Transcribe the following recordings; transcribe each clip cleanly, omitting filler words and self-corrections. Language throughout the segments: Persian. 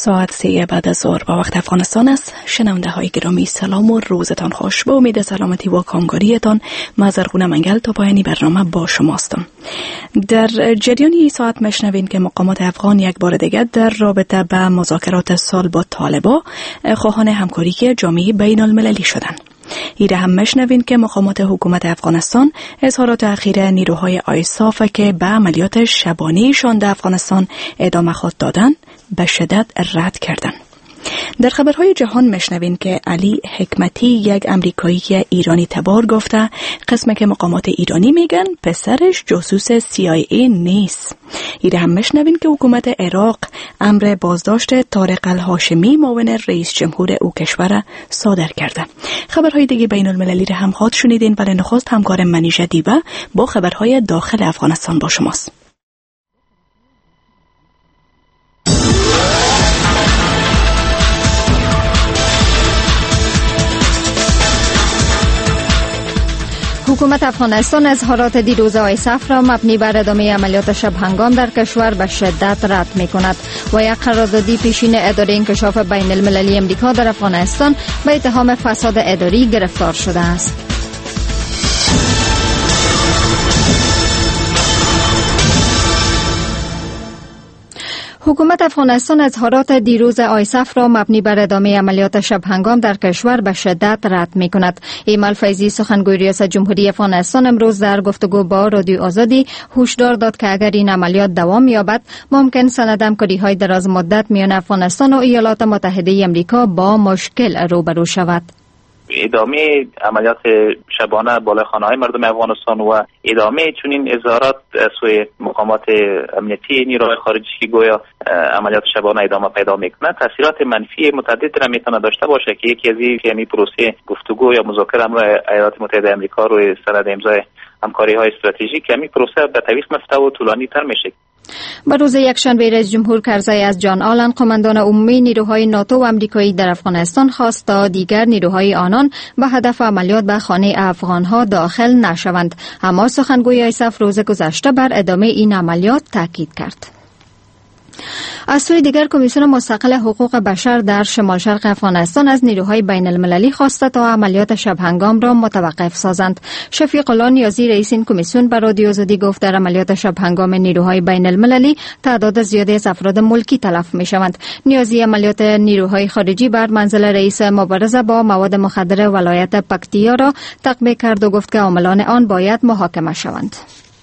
ساعت 3 بعد از ظهر با وقت افغانستان است. شنونده های گرامی سلام و روزتان خوش. با امید سلامتی و کامگاریتان من زرغونه منگل تا پایانی برنامه با شماستم. در جریان این ساعت مشنوین که مقامات افغان یک بار دیگر در رابطه به مذاکرات صلح با طالبان خواهان همکاری که جامعه بین المللی شدند. ایره هم مشنوین که مقامات حکومت افغانستان اظهارات اخیر نیروهای آیساف که به عملیات شبانه‌شان در افغانستان ادامه خواهد دادن به شدت رد کردند. در خبرهای جهان مشنوین که علی حکمتی یک امریکایی که ایرانی تبار گفته قسم که مقامات ایرانی میگن پسرش جاسوس CIA نیست. ایره هم مشنوین که حکومت عراق امر بازداشت طارق الهاشمی معاون رئیس جمهور او کشور صادر کرده. خبرهای دیگه بین المللی را هم خواهد شنیدین، ولی نخست همکار منی جدیبه با خبرهای داخل افغانستان با شماست. حکومت افغانستان اظهارات دیروز آیساف را مبنی بر ادامه عملیات شب هنگام در کشور به شدت رد می کند و یک قراردادی پیشین اداره انکشاف بین المللی امریکا در افغانستان به اتهام فساد اداری گرفتار شده است. حکومت افغانستان اظهارات دیروز آیساف را مبنی بر ادامه عملیات شب هنگام در کشور به شدت رد می کند. ایمال فیضی سخنگوی ریاست جمهوری افغانستان امروز در گفتگو با رادیو آزادی هشدار داد که اگر این عملیات دوام یابد ممکن سند همکاری‌های دراز مدت میان افغانستان و ایالات متحده امریکا با مشکل روبرو شود. ادامه عملیات شبانه بالایخانه‌های مردم افغانستان و ادامه چنین اظهارات سوی مقامات امنیتی نیروهای خارجی که گویا عملیات شبانه ادامه پیدا میکنه تاثیرات منفی متعدد را میتونه داشته باشه که یکی از این پروسه گفتگو یا مذاکره امر ایالات متحده آمریکا روی سند امضای همکاری‌های استراتژیک همین پروسه به طویل مفته و طولانی تر میشه. با روز یکشنبه رئیس جمهور کرزی از جان آلن قماندان عمومی نیروهای ناتو و آمریکایی در افغانستان خواست تا دیگر نیروهای آنان به هدف عملیات به خانه افغانها داخل نشوند، اما سخنگوی آیساف روز گذشته بر ادامه این عملیات تاکید کرد. از سوی دیگر کمیسیون مستقل حقوق بشر در شمال شرق افغانستان از نیروهای بین المللی خواسته تا عملیات شب هنگام را متوقف سازند. شفیق الله نیازی رئیس این کمیسیون بر رادیو آزادی گفت در عملیات شب هنگام نیروهای بین المللی تعداد زیادی از افراد ملکی تلف می شوند. نیازی عملیات نیروهای خارجی بر منزل رئیس مبارزه با مواد مخدر ولایت پکتیا را تقبیح کرد و گفت که عاملان آن باید محاکمه شوند.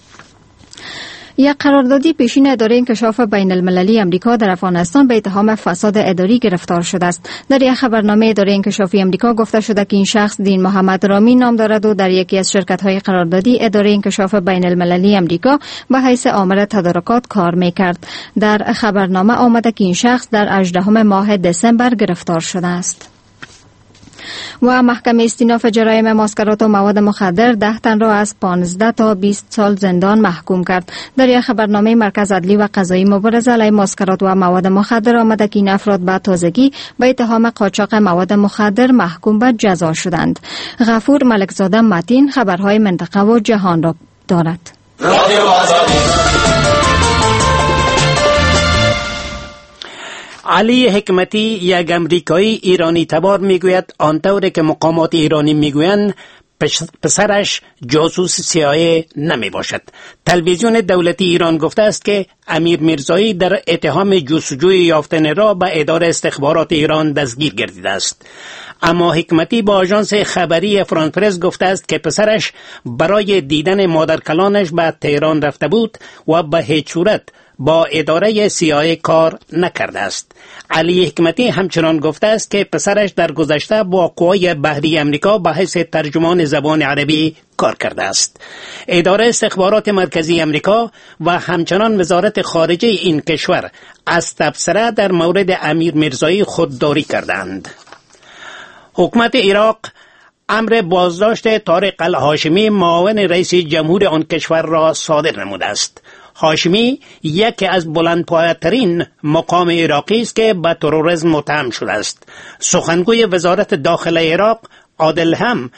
یک قراردادی پیشین اداره انکشاف بین المللی امریکا در افغانستان به اتهام فساد اداری گرفتار شده است. در یک خبرنامه اداره انکشافی امریکا گفته شده که این شخص دین محمد رامی نام دارد و در یکی از شرکت‌های قراردادی اداره انکشاف بین المللی امریکا به حیث آمر تدارکات کار می‌کرد. در خبرنامه آمده که این شخص در 18 ماه دسامبر گرفتار شده است. و محکمه استیناف جرایم مسکرات و مواد مخدر 10 تن را از 15 تا 20 سال زندان محکوم کرد. در یک خبرنامه مرکز عدلی و قضایی مبارزه علیه مسکرات و مواد مخدر آمده که این افراد به تازگی به اتهام قاچاق مواد مخدر محکوم به جزا شدند. غفور ملکزاده متین خبرهای منطقه و جهان را دارد. علی حکمتی یک امریکایی ایرانی تبار میگوید آنطوری که مقامات ایرانی میگویند پسرش جاسوس CIA نمی باشد. تلویزیون دولتی ایران گفته است که امیر میرزایی در اتهام جستجوی یافتن را به اداره استخبارات ایران دستگیر گردیده است. اما حکمتی با آژانس خبری فرانس پرس گفته است که پسرش برای دیدن مادرکلانش به تهران رفته بود و به هیچ صورت با اداره CIA کار نکرده است. علی حکمتی همچنان گفته است که پسرش در گذشته با قوای بحری امریکا به حیث ترجمان زبان عربی کار کرده است. اداره استخبارات مرکزی امریکا و همچنان وزارت خارجه این کشور از تبصره در مورد امیر میرزایی خودداری کردند. حکومت عراق امر بازداشت طارق الهاشمی معاون رئیس جمهور آن کشور را صادر نموده است. هاشمی یکی از بلندپایه‌ترین مقام عراقی است که به تروریسم متهم شده است. سخنگوی وزارت داخل عراق عادل هم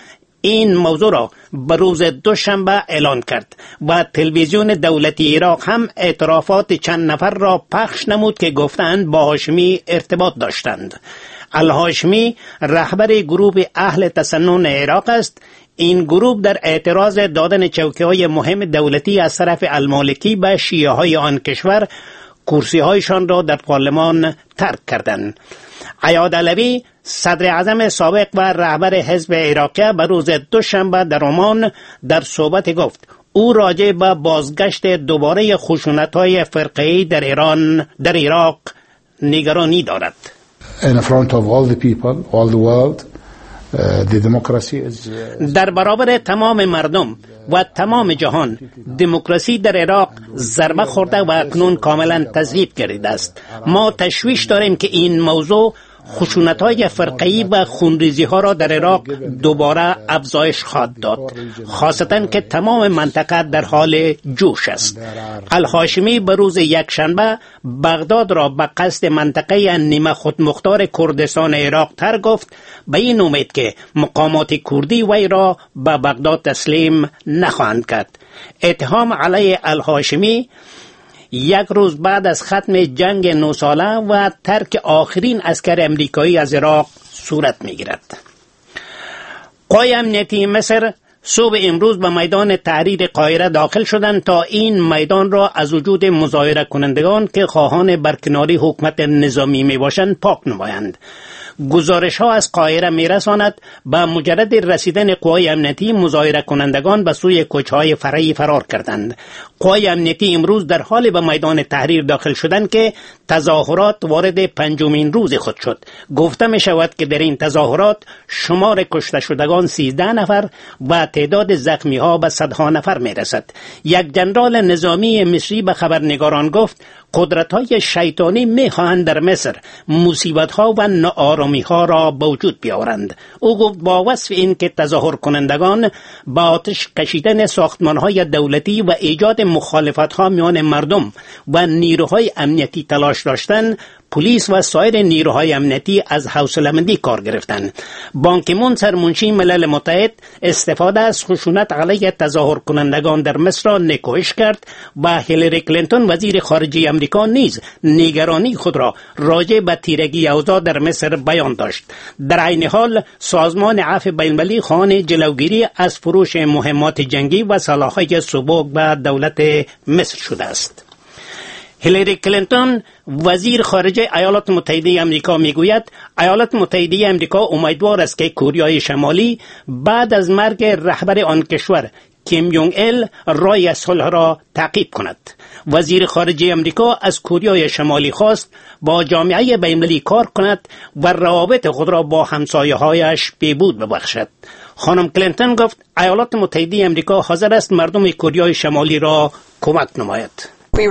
این موضوع را به روز دوشنبه اعلان کرد و تلویزیون دولتی عراق هم اعترافات چند نفر را پخش نمود که گفتند با هاشمی ارتباط داشتند. الهاشمی رهبر گروه اهل تسنن عراق است. این گروه در اعتراض دادن چوکی‌های مهم دولتی از طرف المالکی به شیعه‌های آن کشور کرسی‌هایشان را در پارلمان ترک کردند. عیاد علوی صدر اعظم سابق و رهبر حزب عراقی به روز دوشنبه در عمان در صحبت گفت او راجع به بازگشت دوباره خشونت‌های فرقه‌ای در عراق نگرانی دارد. In front of all the people, all the world, the democracy is در برابر تمام مردم و تمام جهان دموکراسی در عراق ضربه خورده و اکنون کاملا تضعیف گردیده است. ما تشویش داریم که این موضوع خشونت‌های فرقه‌ای و خونریزی‌ها را در عراق دوباره افزایش خواهد داد، خاصتاً که تمام منطقه در حال جوش است. الهاشمی به روز یکشنبه بغداد را به قصد منطقه نیمه خودمختار کردستان عراق تر گفت، به این امید که مقامات کردی وی را به بغداد تسلیم نخواهند کرد. اتهام علیه الهاشمی یک روز بعد از ختم جنگ 9 ساله و ترک آخرین عسکر امریکایی از عراق صورت می‌گیرد. قوای امنیتی مصر صبح امروز به میدان تحریر قاهره داخل شدند تا این میدان را از وجود مظاهره کنندگان که خواهان برکناری حکومت نظامی میباشند پاک نمایند. گزارش ها از قاهره میرساند با مجرد رسیدن قوای امنیتی مظاهره کنندگان به سوی کوچه‌های فرعی فرار کردند. قوای امنیتی امروز در حال به میدان تحریر داخل شدند که تظاهرات وارد 5مین روز خود شد. گفته می شود که در این تظاهرات شمار کشته شدگان 13 نفر و تعداد زخمی ها به صدها نفر می رسد. یک جنرال نظامی مصری به خبرنگاران گفت قدرت‌های شیطانی می‌خواهند در مصر مصیبت‌ها و ناآرامی‌ها را به وجود بیاورند. او گفت با وصف این که تظاهر کنندگان با آتش کشیدن ساختمان‌های دولتی و ایجاد مخالفت‌ها میان مردم و نیروهای امنیتی تلاش داشتند، پلیس و سایر نیروهای امنیتی از حوصله‌مندی کار گرفتند. بان کی مون سرمنشی ملل متحد استفاده از خشونت علیه تظاهر کنندگان در مصر را نکوهش کرد و هیلاری کلینتون وزیر خارجه امریکا نیز نگرانی خود را راجع به تیرگی اوضاع در مصر بیان داشت. در عین حال سازمان عفو بین‌المللی خواهان جلوگیری از فروش مهمات جنگی و سلاح‌های سبک به دولت مصر شده است. هیلاری کلینتون وزیر خارجه ایالات متحده آمریکا میگوید ایالات متحده آمریکا امیدوار است که کره شمالی بعد از مرگ رهبر آن کشور کیم یونگ ال راه صلح را تعقیب کند. وزیر خارجه آمریکا از کره شمالی خواست با جامعه بین‌المللی کار کند و روابط خود را با همسایه‌هایش بهبود ببخشد. خانم کلینتون گفت ایالات متحده آمریکا حاضر است مردم کره شمالی را کمک نماید.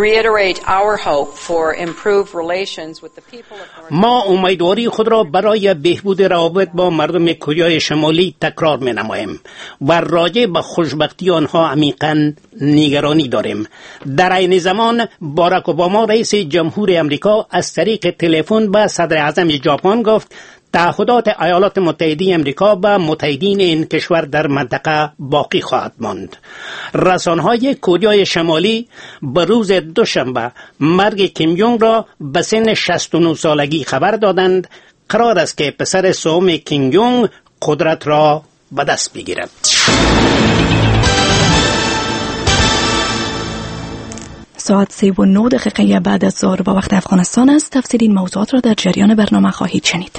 ما امیدواری خود را برای بهبود روابط با مردم کره شمالی تکرار می نماییم و راجع به خوشبختی آنها عمیقاً نگرانی داریم. در این زمان باراک اوباما رئیس جمهور آمریکا از طریق تلفن به صدر اعظم ژاپن گفت تعهدات ایالات متحده آمریکا به متحدین این کشور در منطقه باقی خواهد ماند. رسانه‌های کره شمالی به روز دوشنبه مرگ کیم یونگ را به سن 69 سالگی خبر دادند. قرار است که پسر سوم کیم یونگ قدرت را به دست بگیرد. ساعت 3:09 بعد از ظهر با وقت افغانستان است. تفصیل این موضوعات را در جریان برنامه خواهید شنید.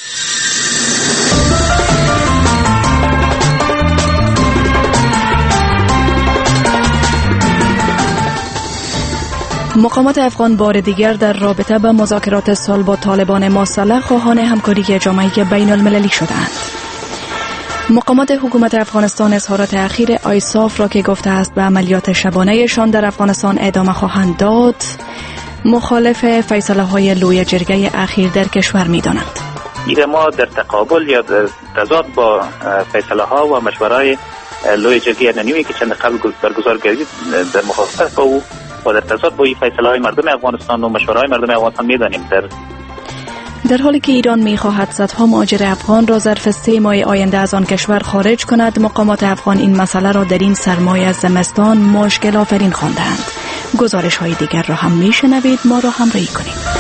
مقامات افغان بار دیگر در رابطه با مذاکرات صلح با طالبان مسلح خواهان همکاری جامعه بین المللی شدند. مقامات حکومت افغانستان اظهارات اخیر آیساف را که گفته است به عملیات شبانه‌شان در افغانستان ادامه خواهند داد، مخالف فیصله‌های لوی جرگه اخیر در کشور می‌دانند. ایره ما در تقابل یا در تضاد با فیصله‌ها و مشوره‌های لوی جرگه نوینی که چند قبل برگزار گردید در مخالفت با او و در تضاد با این فیصله‌های مردم افغانستان و مشوره‌های مردم افغانستان می‌دانیم. در حالی که ایران می‌خواهد صدها مهاجر افغان را ظرف 3 ماه آینده از آن کشور خارج کند، مقامات افغان این مسئله را در این سرمای از زمستان مشکل آفرین خواندند. گزارش‌های دیگر را هم می‌شنوید، ما را همراهی کنید.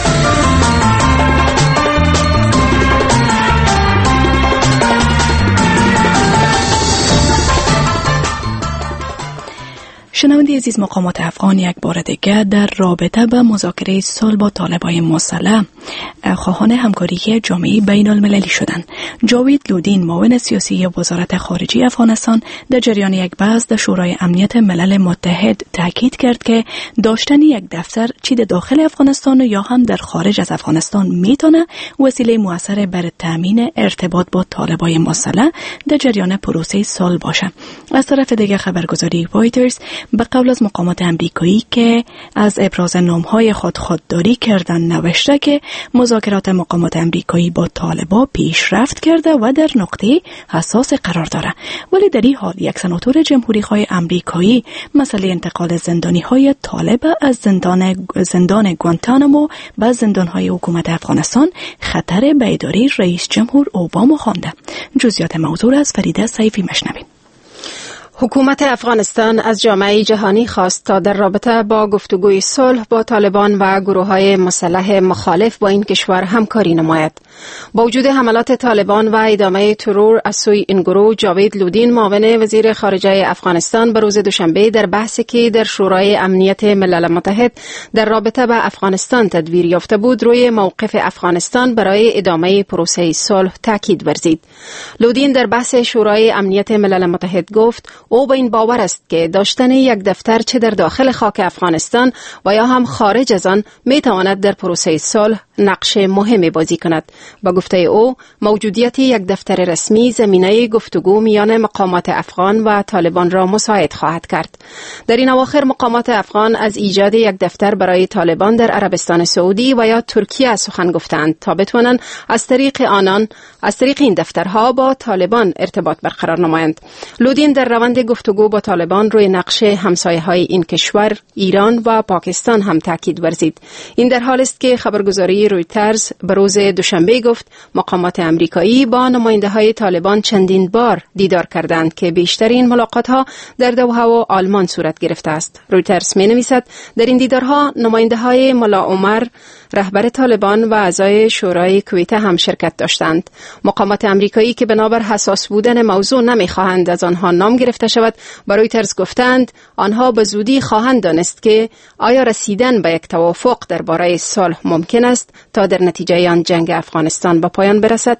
شنونده عزیز، مقامات افغان یک بار دیگر در رابطه به مذاکره صلح با طالبان مسلح خواهان همکاری جامعه بین المللی شدند. جاوید لودین، معاون سیاسی وزارت خارجه افغانستان، در جریان یک بحث در شورای امنیت ملل متحد تاکید کرد که داشتن یک دفتر چه در داخل افغانستان یا هم در خارج از افغانستان میتونه وسیله مؤثر بر تامین ارتباط با طالبان مسلح در جریان پروسه صلح باشه. از طرف دیگر خبرگزاری رویترز به قول از مقامات امریکایی که از ابراز نام‌های خودداری کردن نوشته که مذاکرات مقامات امریکایی با طالبان پیشرفت کرده و در نقطه حساس قرار داره. ولی در این حال یک سناتور جمهوری‌خواه امریکایی مسئله انتقال زندانی‌های طالب از زندان گوانتانامو به زندان‌های حکومت افغانستان خطر به اداره رئیس جمهور اوباما خوانده. جزئیات موضوع از فریده سیفی مشنویم. حکومت افغانستان از جامعه جهانی خواست تا در رابطه با گفتگوی صلح با طالبان و گروه‌های مسلح مخالف با این کشور همکاری نماید. با وجود حملات طالبان و ادامه ترور از سوی این گروه، جاوید لودین، معاون وزیر خارجه افغانستان، به روز دوشنبه در بحثی که در شورای امنیت ملل متحد در رابطه با افغانستان تدویر یافته بود، روی موقف افغانستان برای ادامه پروسه صلح تاکید ورزید. لودین در بحث شورای امنیت ملل متحد گفت او به این باور است که داشتن یک دفتر چه در داخل خاک افغانستان و یا هم خارج از آن می تواند در پروسه صلح نقش مهمی بازی کند. با گفته او، موجودیت یک دفتر رسمی زمینه گفتگو میان مقامات افغان و طالبان را مساعد خواهد کرد. در این اواخر مقامات افغان از ایجاد یک دفتر برای طالبان در عربستان سعودی و یا ترکیه سخن گفتند تا بتوانند از طریق این دفترها با طالبان ارتباط برقرار نمایند. لودین در روند گفتگو با طالبان روی نقش همسایه‌های این کشور، ایران و پاکستان هم تاکید ورزید. این در حالی است که خبرگزاری رویترز به روز دوشنبه گفت مقامات امریکایی با نماینده‌های طالبان چندین بار دیدار کردند که بیشترین ملاقات‌ها در دوحه و آلمان صورت گرفته است. رویترز می‌نویسد در این دیدارها نماینده‌های ملا عمر، رهبر طالبان و اعضای شورای کویت هم شرکت داشتند. مقامات امریکایی که بنابر حساس بودن موضوع نمی‌خواهند از آنها نام گرفته شود، با رویترز گفتند آنها به زودی خواهند دانست که آیا رسیدن به یک توافق درباره صلح ممکن است تا در نتیجه آن جنگ افغانستان به پایان برسد.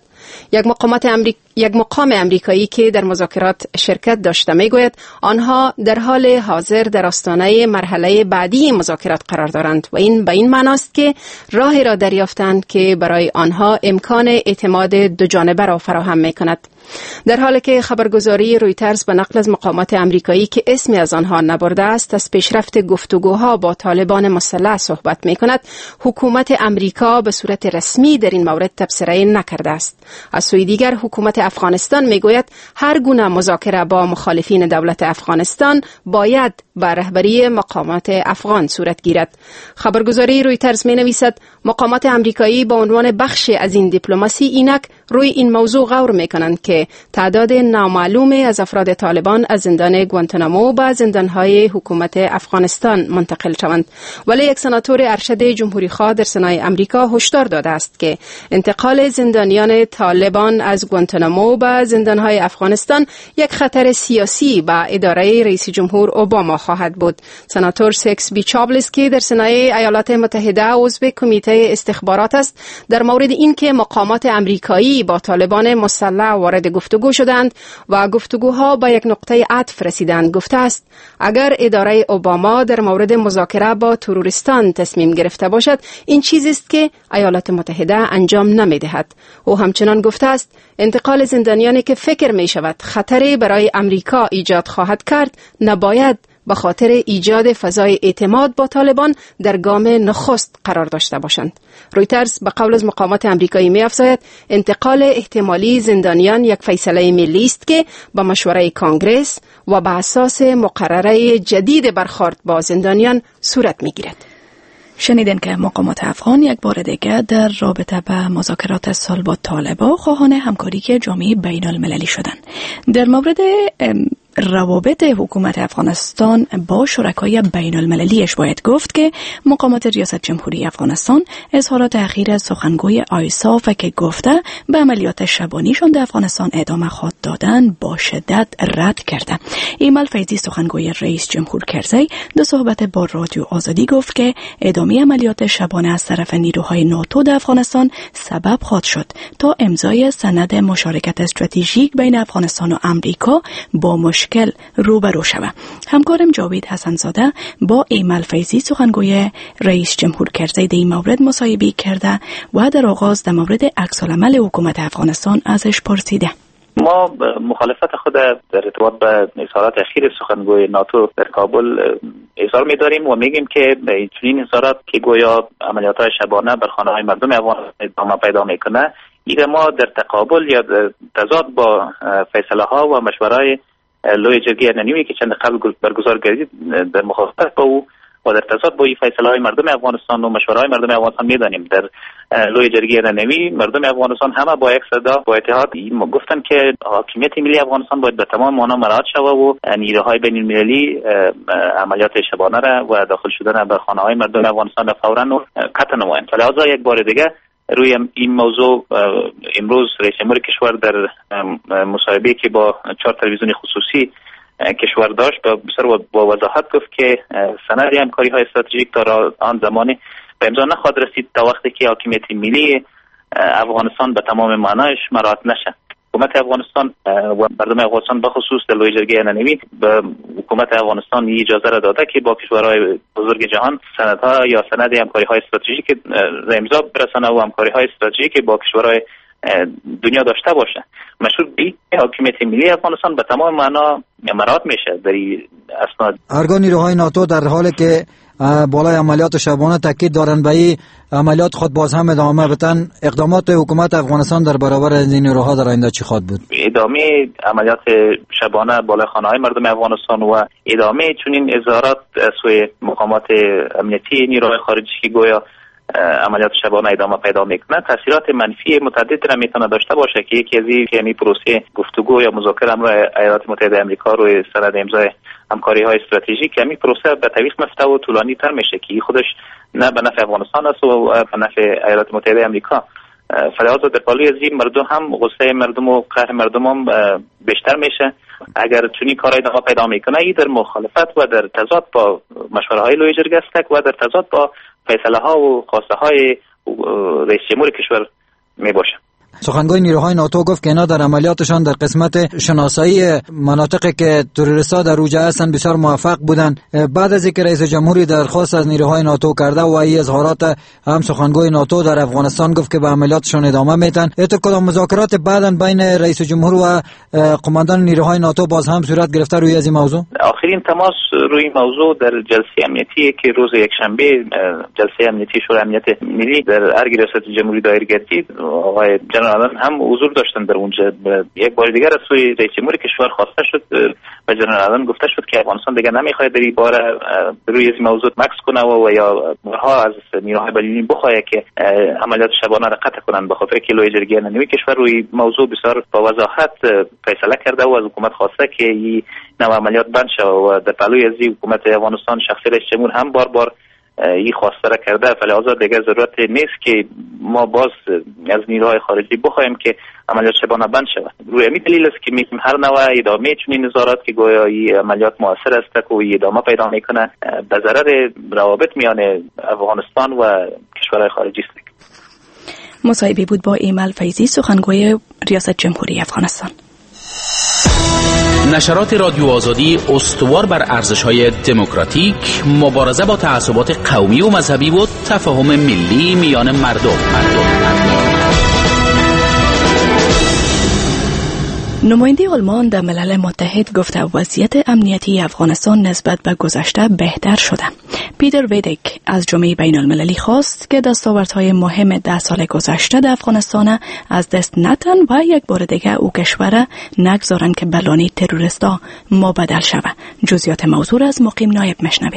یک مقام امریکایی که در مذاکرات شرکت داشته میگوید آنها در حال حاضر در آستانه مرحله بعدی مذاکرات قرار دارند و این به این معناست که راهی را دریافتند که برای آنها امکان اعتماد دو جانبه را فراهم میکند. در حالی که خبرگزاری رویترز به نقل از مقامات امریکایی که اسمی از آنها نبرده است از پیشرفت گفتگوها با طالبان مسلح صحبت میکند، حکومت امریکا به صورت رسمی در این مورد تبصره نکرده است. از سوی دیگر حکومت افغانستان میگوید هر گونه مذاکره با مخالفین دولت افغانستان باید با رهبری مقامات افغان صورت گیرد. خبرگزاری رویترز مینویسد مقامات امریکایی با عنوان بخشی از این دیپلماسی اینک روی این موضوع غور میکنند که تعداد نامعلومی از افراد طالبان از زندان گوانتانامو به زندانهای حکومت افغانستان منتقل شوند. ولی یک سناتور ارشد جمهوری خواه در سنای امریکا هشدار داده است که انتقال زندانیان طالبان از گوانتانامو به زندانهای افغانستان یک خطر سیاسی به اداره رئیس جمهور اوباما خواهد بود. سناتور سکس بی چابلس که در سنای ایالات متحده عضو کمیته استخبارات است، در مورد اینکه مقامات امریکایی با طالبان مسلح وارد گفتگو شدند و گفتگوها با یک نقطه عطف رسیدند گفته است اگر اداره اوباما در مورد مذاکره با تروریستان تصمیم گرفته باشد، این چیزی است که ایالات متحده انجام نمی‌دهد. او همچنان گفته است انتقال زندانیانی که فکر می شود خطری برای امریکا ایجاد خواهد کرد نباید به خاطر ایجاد فضای اعتماد با طالبان در گام نخست قرار داشته باشند. رویترز به قول از مقامات امریکایی می‌افزاید انتقال احتمالی زندانیان یک فیصله ملی است که با مشوره کنگره و به اساس مقرره جدید برخورد با زندانیان صورت می‌گیرد. شنیدن که مقامات افغان یک بار دیگه در رابطه به مذاکرات صلح با طالبان خواهان همکاری جامعه بین المللی شدند. در مورد روابط حکومت افغانستان با شرکای بین المللیش باید گفت که مقامات ریاست جمهوری افغانستان اظهارات اخیر سخنگوی آیساف که گفته به عملیات شبانیشان در افغانستان ادامه خواهد دادن با شدت رد کرده. ایمل فیضی سخنگوی رئیس جمهور کرزی در صحبت با رادیو آزادی گفت که ادامه عملیات شبانه از طرف نیروهای ناتو در افغانستان سبب خواهد شد تا امضای سند مشارکت استراتژیک بین افغانستان و امریکا با مشکل روبرو شود. همکارم جاوید حسنزاده با ایمل فیضی سخنگوی رئیس جمهور کرزی در این مورد مصاحبه کرده و در آغاز در مورد عکس‌العمل حکومت افغانستان ازش پرسیده. ما مخالفت خود در ارتباط به اظهارات اخیر سخنگوی ناتو در کابل اظهار می‌داریم و میگیم که این اظهارات که گویا عملیات‌های شبانه بر خانه‌های مردم افغان ادامه پیدا میکنه، این ما در تقابل یا در تضاد با فیصله‌ها و مشوره‌های لوی جرگه ننوی که چند قبل برگزار گردید در مخالفت با او و در تضاد با این فیصله‌های مردم افغانستان و مشوره‌های مردم افغانستان می‌دانیم. در لوی جرگه ننوی مردم افغانستان همه با یک صدا با اتحاد گفتن که حاکمیت ملی افغانستان باید به تمام معنا مراعات شود و نیروهای بین‌المللی عملیات شبانه را و داخل شدن به خانه‌های مردم افغانستان فوراً قطع نمایند. لذا یک بار دیگه روی این موضوع امروز رئیس جمهور کشور در مصاحبه‌ای که با 4 تلویزیون خصوصی کشور داشت بسیار با وضاحت گفت که سند همکاری‌های استراتژیک تا آن زمانی به امضا نخواهد رسید تا وقتی که حاکمیت ملی افغانستان به تمام معنایش مراعات نشه. حکومت افغانستان و مردم افغانستان به خصوص در لوی جرگه ننوی به حکومت افغانستان این اجازه را داده که با کشورهای بزرگ جهان سندها یا سند همکاری‌های استراتژیک امضا برسانه و همکاری‌های استراتژیک با کشورهای دنیا داشته باشه. مشروط به حاکمیت ملی افغانستان به تمام معنا مراعات میشه در این اسناد. ارگان نیروهای ناتو در حالی که بالای عملیات شبانه تاکید دارند به این عملیات خود باز هم ادامه بدن، اقدامات حکومت افغانستان در برابر این نیروها در آینده چی خواهد بود؟ ادامه عملیات شبانه بالای خانه‌های مردم افغانستان و ادامه چنین اظهارات سوی مقامات امنیتی نیروهای خارجی که گویا عملیات شبانه ادامه پیدا میکنه تاثیرات منفی متعدد را میتونه داشته باشه که یکی از این پروسه گفتگو یا مذاکره امروز ایالات متحده آمریکا روی سند امضای همکاری‌های استراتژیک که این پروسه به تعویق میفته و طولانی تر میشه که خودش نه به نفع افغانستان است و به نفع ایالات متحده آمریکا. فلذا در پالوی از این مردم هم غصه مردم و قهر مردم هم بیشتر میشه. اگر چنین کارهای ادامه پیدا میکنه این در مخالفت و در تضاد با مشوره‌های لوی جرگه است و در تضاد با فیصله‌ها و خواسته‌های رئیس جمهور کشور میباشه. سخنگوی نیروهای ناتو گفت که اینا در عملیاتشان در قسمت شناسایی مناطقی که تروریست‌ها در اوج هستند بسیار موفق بودند. بعد از اینکه رئیس جمهوری درخواست از نیروهای ناتو کرده و این اظهارات هم سخنگوی ناتو در افغانستان گفت که به عملیاتشان ادامه میدن، اعتقاد کدام مذاکرات بعداً بین رئیس جمهور و قماندان نیروهای ناتو باز هم صورت گرفته روی از این موضوع؟ آخرین تماس روی این موضوع در جلسه امنیتی که روز یکشنبه جلسه امنیتی شورای امنیت ملی در ارگ ریاست جمهوری دایر گردید، آقای جنرال هم حضور داشتن در اونجا. یک بار دیگر از سوی رئیس جمهور کشور خواسته شد و جنرال گفته شد که افغانستان دیگر نمیخواد در این باره روی این موضوع مکس کنه و یا بارها از نیروهای بین‌المللی بخواد که عملیات شبانه را قطع کنند، به خاطر که لوی جرگه ننوی کشور روی موضوع بسیار با وضاحت فیصله کرده و از حکومت خواسته که این نوع عملیات بند شود و در پلوی از حکومت افغانستان شخصی رئیس جمهور هم بار این خواسته را کرده. فلذا دیگر ضرورت نیست که ما باز از نیروهای خارجی بخوایم که عملیات شبانه بند شود. روی همین دلیل است که میگیم هر نوع ادامه چنین نظارات که گویا این عملیات مؤثر است و ادامه پیدا میکنه به ضرر روابط میان افغانستان و کشورهای خارجی است. مصاحبه بود با ایمل فیضی سخنگوی ریاست جمهوری افغانستان. نشرات رادیو آزادی استوار بر ارزش‌های دموکراتیک، مبارزه با تعصبات قومی و مذهبی و تفاهم ملی میان مردم. نماینده آلمان در ملل متحد گفته وضعیت امنیتی افغانستان نسبت به گذشته بهتر شده. پیتر ویدک از جامعه بین المللی خواست که دستاوردهای مهم 10 سال گذشته در افغانستان از دست نتن و یک بار دیگه او کشور نگذارن که بلانه تروریستا مبدل شود. جزئیات موضوع از مقیم نایب مشنوین.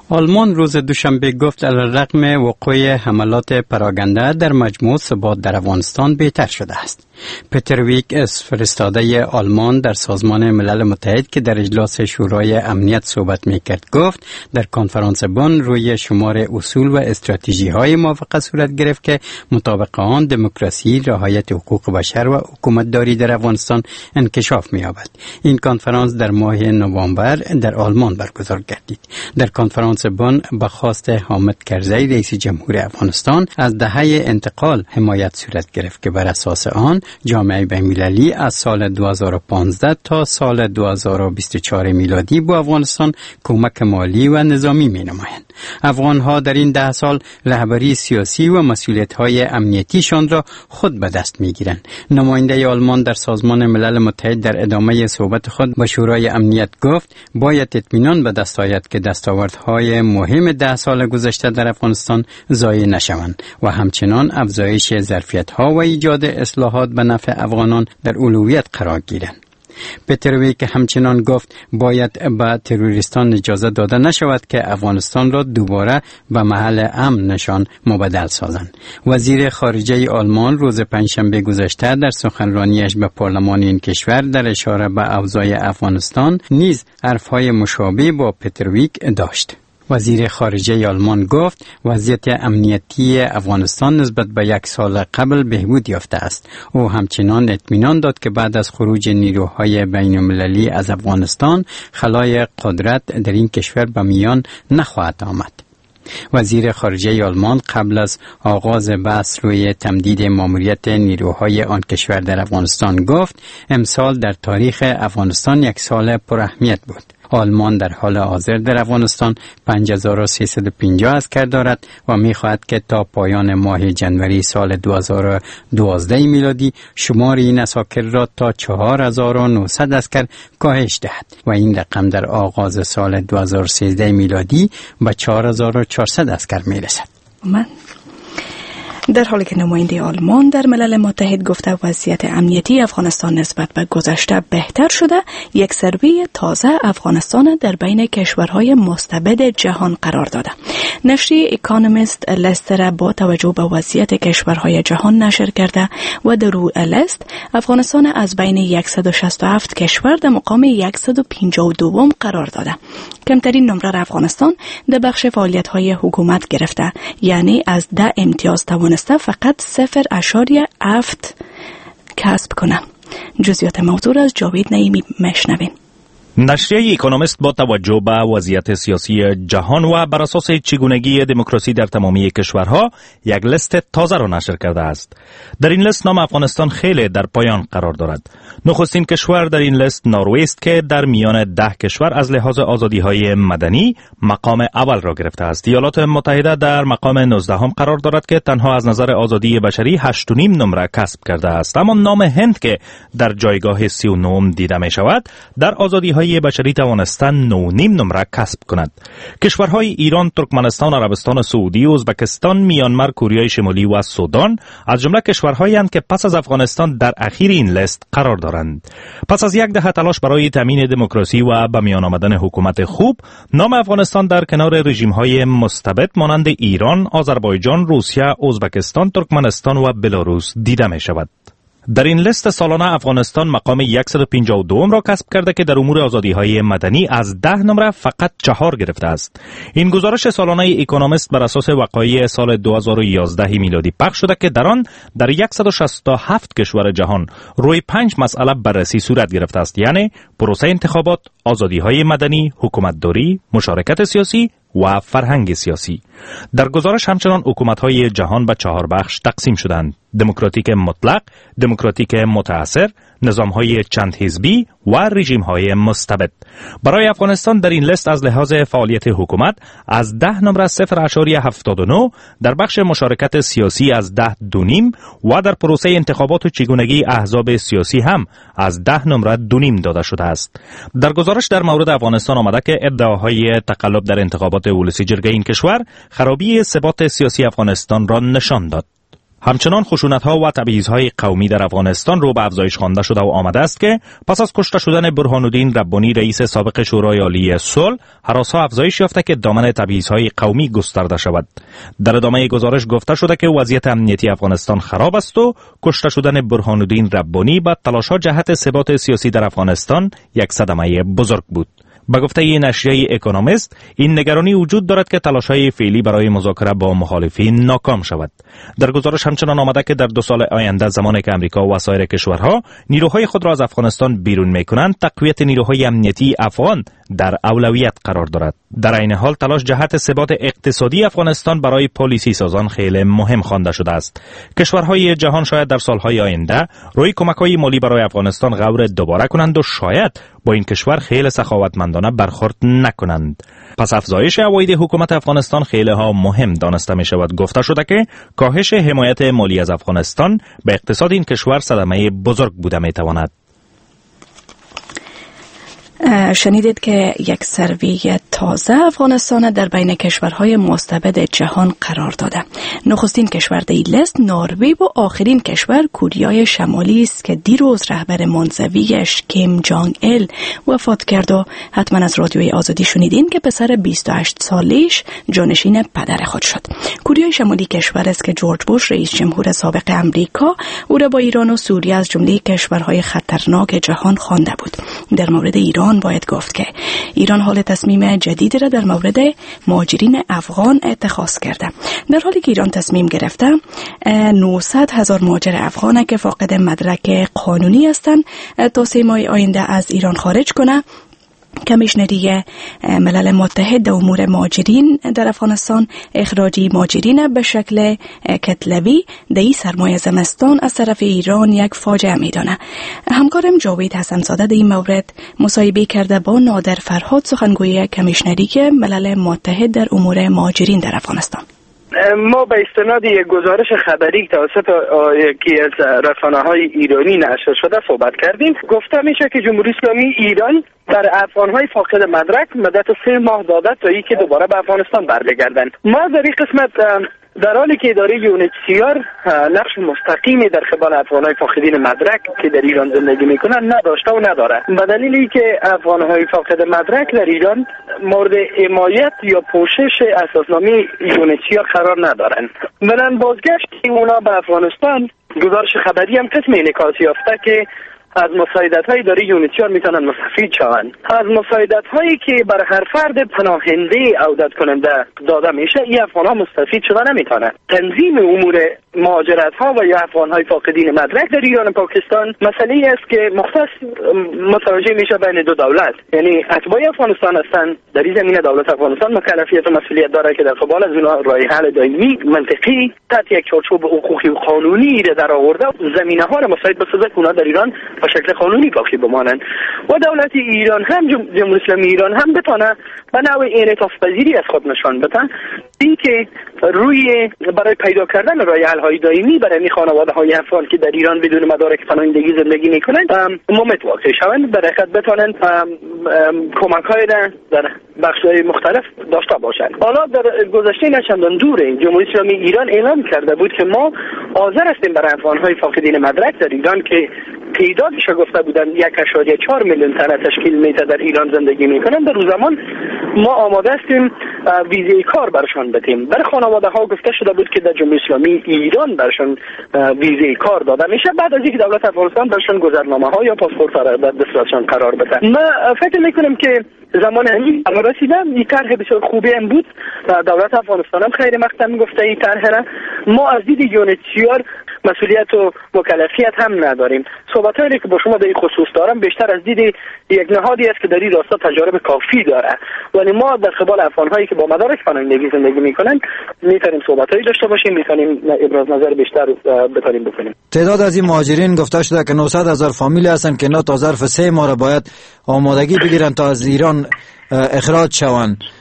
آلمان روز دوشنبه گفت علیرغم وقوع حملات پراگنده در مجموع ثبات در افغانستان بهتر شده است. پتر ویکس فرستاده آلمان در سازمان ملل متحد که در اجلاس شورای امنیت صحبت میکرد گفت در کنفرانس بن روی شمار اصول و استراتژی های موافقه صورت گرفت که مطابق آن دموکراسی، رعایت حقوق بشر و حکومتداری در افغانستان انکشاف می‌یابد. این کنفرانس در ماه نوامبر در آلمان برگزار گردید. در کنفرانس بن به خواست حامد کرزی رئیس جمهور افغانستان از دهه انتقال حمایت صورت گرفت که بر اساس آن جامعه بین‌المللی از سال 2015 تا سال 2024 میلادی با افغانستان کمک مالی و نظامی می‌نمایند. افغان‌ها در این 10 سال رهبری سیاسی و مسئولیت‌های امنیتیشان را خود به دست می‌گیرند. نماینده آلمان در سازمان ملل متحد در ادامه صحبت خود با شورای امنیت گفت باید اطمینان به دست آید که دستاوردهای مهم 10 سال گذشته در افغانستان ضایع نشوند و همچنان افزایش ظرفیت‌ها و ایجاد اصلاحات به نفع افغانان در اولویت قرار گیرند. پتر ویک همچنان گفت باید به تروریستان اجازه داده نشود که افغانستان را دوباره به محل امن نشان مبدل سازند. وزیر خارجه آلمان روز پنجشنبه گذشته در سخنرانیش به پارلمان این کشور در اشاره به اوضاع افغانستان نیز حرفهای مشابه با پتر ویک داشت. وزیر خارجه آلمان گفت وضعیت امنیتی افغانستان نسبت به 1 سال قبل بهبود یافته است. او همچنان اطمینان داد که بعد از خروج نیروهای بین‌المللی از افغانستان خلای قدرت در این کشور به میان نخواهد آمد. وزیر خارجه آلمان قبل از آغاز بحث روی تمدید ماموریت نیروهای آن کشور در افغانستان گفت امسال در تاریخ افغانستان 1 سال پر اهمیت بود. آلمان در حال حاضر در افغانستان 5350 عسکر دارد و می‌خواهد که تا پایان ماه جنوری سال 2012 میلادی شمار این عساکر را تا 4900 عسکر کاهش دهد و این رقم در آغاز سال 2013 میلادی به 4400 عسکر میرسد. در حالی که نماینده آلمان در ملل متحد گفته وضعیت امنیتی افغانستان نسبت به گذشته بهتر شده، یک سروی تازه افغانستان در بین کشورهای مستبد جهان قرار داده. نشر اکونومیست لیست را با توجه به وضعیت کشورهای جهان نشر کرده و در روی لیست افغانستان از بین 167 کشور در مقام 152 قرار داده. کمترین نمره را افغانستان در بخش فعالیت‌های حکومت گرفته، یعنی از 10 امتیاز توانسته فقط 0.7 کسب کنه. جزئیات موضوع از جاوید نعیمی میشنویم. نشریه اکونومیست با توجه به وضعیت سیاسی جهان و بر اساس چگونگی دموکراسی در تمامی کشورها یک لیست تازه را نشر کرده است. در این لیست نام افغانستان خیلی در پایان قرار دارد. نخستین کشور در این لیست نروژ است که در میان 10 کشور از لحاظ آزادی‌های مدنی مقام اول را گرفته است. ایالات متحده در مقام 19 قرار دارد که تنها از نظر آزادی بشری 8.5 نمره کسب کرده است. اما نام هند که در جایگاه 39 دیده می شود در آزادی‌های بشری توانسته 9.5 نمره کسب کند. کشورهای ایران، ترکمنستان، عربستان سعودی، ازبکستان، میانمار، کره شمالی و سودان از جمله کشورهایی هستند که پس از افغانستان در اخیر این لیست قرار دارند. پس از 10 دهه تلاش برای تامین دموکراسی و به میان آمدن حکومت خوب، نام افغانستان در کنار رژیم‌های مستبد مانند ایران، آذربایجان، روسیه، ازبکستان، ترکمنستان و بلاروس دیده می شود. در این لیست سالانه افغانستان مقام 152 را کسب کرده که در امور آزادی‌های مدنی از 10 نمره فقط 4 گرفته است. این گزارش سالانه اکونومیست بر اساس وقایع سال 2011 میلادی پخش شده که در آن در 167 کشور جهان روی 5 مسئله بررسی صورت گرفته است، یعنی پروسه انتخابات، آزادی‌های مدنی، حکومتداری، مشارکت سیاسی و فرهنگ سیاسی. در گزارش همچنان حکومت‌های جهان به 4 بخش تقسیم شدند: دموکراتیک مطلق، دموکراتیک متعثر، نظام‌های چند حزبی و رژیم‌های مستبد. برای افغانستان در این لیست از لحاظ فعالیت حکومت از 10 نمره 0.79، در بخش مشارکت سیاسی از 10.2 و در پروسه انتخابات و چگونگی احزاب سیاسی هم از 10 نمره 2.5 داده شده است. در گزارش در مورد افغانستان آمده که ادعاهای تقلب در انتخابات ولسی جرگه این کشور خرابی ثبات سیاسی افغانستان را نشان داد. همچنان خشونت‌ها و تبعیض‌های قومی در افغانستان رو به افزایش خوانده شده و آمده است که پس از کشته شدن برهان الدین ربانی رئیس سابق شورای عالی صلح، هراس‌ها افزایش یافته که دامن تبعیض‌های قومی گسترده شود. در ادامه گزارش گفته شده که وضعیت امنیتی افغانستان خراب است و کشته شدن برهان الدین ربانی با تلاش‌ها جهت ثبات سیاسی در افغانستان یک صدمه بزرگ بود. به گفته نشریه اکونومیست، این نگرانی وجود دارد که تلاش‌های فعلی برای مذاکره با مخالفین ناکام شود. در گزارش همچنان آمده که در 2 سال آینده، زمانی که امریکا و سایر کشورها نیروهای خود را از افغانستان بیرون می‌کنند، تقویت نیروهای امنیتی افغان در اولویت قرار دارد. در این حال تلاش جهت ثبات اقتصادی افغانستان برای پالیسی سازان خیلی مهم خوانده شده است. کشورهای جهان شاید در سالهای آینده روی کمک‌های مالی برای افغانستان غور دوباره کنند و شاید با این کشور خیلی سخاوتمندانه برخورد نکنند. پس افزایش عواید حکومت افغانستان خیلی ها مهم دانسته می شود. گفته شده که کاهش حمایت مالی از افغانستان به اقتصاد این کشور صدمه بزرگ بوده می تواند. شنیدید که یک سروی تازه افغانستان در بین کشورهای مستبد جهان قرار داده. نخستین کشور در این لیست نروژ و آخرین کشور کره شمالی است که دیروز رهبر منزویش کیم جانگ ایل وفات کرد و حتما از رادیوی آزادی شنیدین که پسر 28 سالش جانشین پدر خود شد. کره شمالی کشور است که جورج بوش رئیس جمهور سابق امریکا او را با ایران و سوریه از جمله کشورهای خطرناک جهان خوانده بود. در مورد ایران باید گفت که ایران حال تصمیم جدید را در مورد مهاجرین افغان اتخاذ کرده. در حالی که ایران تصمیم گرفته 900,000 مهاجر افغان که فاقد مدرک قانونی هستند تا 3 ماه آینده از ایران خارج کنه. کمیشنری ملل متحد امور مهاجرین در افغانستان اخراج مهاجرین به شکل کتلوی در این سرمای زمستان از طرف ایران یک فاجعه میدانه. همکارم جاوید حسن‌زاده در این مورد مصاحبه کرده با نادر فرهاد، سخنگوی کمیشنری ملل متحد در امور مهاجرین در افغانستان. ما به استناد یک گزارش خبری توسط یکی از رسانه‌های ایرانی نشر شده صحبت کردیم. گفته میشه که جمهوری اسلامی ایران در افغان‌های فاقد مدرک مدت 3 ماه داده تا اینکه دوباره به افغانستان برگردند. ما در این قسمت در حالی که اداره یونیسیار نقش مستقیمی در قبال افغان‌های فاقدین مدرک که در ایران زندگی میکنن نداشته و نداره، به دلیلی که افغان‌های فاقد مدرک در ایران مورد حمایت یا پوشش اساسنامه یونیسیار قرار ندارند. بنابراین بازگشت اونا به افغانستان، گزارش خبری هم قسم انعکاس یافته که از مساعدت‌های اداره یونیسیار میتونن مستفید شوند. از مساعدت‌هایی که بر هر فرد پناهنده عودت کننده داده میشه، این افغان‌ها مستفید شدن نمیتونن. تنظیم امور مهاجرت‌ها و یا افغان‌های فاقدین مدرک در ایران و پاکستان مسئله‌ای است که مختص متوجه میشه بین 2 دولت، یعنی اتباع افغانستان هستند. در این زمینه دولت افغانستان مکلفیت و مسئولیت داره که در قبال از اونها راه حل دائمی منطقی تحت یک چارچوب حقوقی و قانونی را در آورده زمینه‌ها را مساعد بسازه که اونها در ایران به شکل قانونی باقی بمانند و دولت ایران هم جمهوری اسلامی ایران هم بتونه به نوع انعطاف پذیری از خود نشان بده، اینکه روی برای پیدا کردن راه حل های دائمی برای خانواده‌های افغان که در ایران بدون مدارک پناهندگی زندگی میکنند مومت واقع شوند، برای خود بتونن کمک‌های در بخش‌های مختلف داشته باشند. حالا در گذشته نچندان دوره جمهوری اسلامی ایران اعلام کرده بود که ما حاضر هستیم برای افغان‌های فاقدین مدرک در ایران که تعدادش گفته بودن 1.4 میلیون تن تشکیل میده در ایران زندگی میکنن، در اون زمان ما آماده هستیم ویزه کار برشان بدیم. برای خانواده ها گفته شده بود که در جمهوری اسلامی ایران برشان ویزه کار داده میشه بعد از اینکه دولت افغانستان برشان گذرنامه ها یا پاسپورت را در دسترسشان قرار بده. ما فکر میکنم که زمان همین رسیدم. این طرح بسیار خوبی هم بود. دولت افغانستان هم خیر مقدم گفته این طرح را. ما از دید یونیسیار مسئولیت و مکلفیت هم نداریم. صحبتایی که با شما در این خصوص دارم بیشتر از دید یک نهادی است که در این راستا تجارب کافی داره، ولی ما در قبال افغان‌هایی که با مدارک پناهندگی زندگی میکنن میتونیم صحبتایی داشته باشیم، میتونیم ابراز نظر بیشتر بتونیم بکنیم. تعداد از این مهاجرین گفته شده که 900,000 فامیلی هستن که اینا تا ظرف 3 ماه باید آمادگی بگیرن تا از ایران اخراج شوند.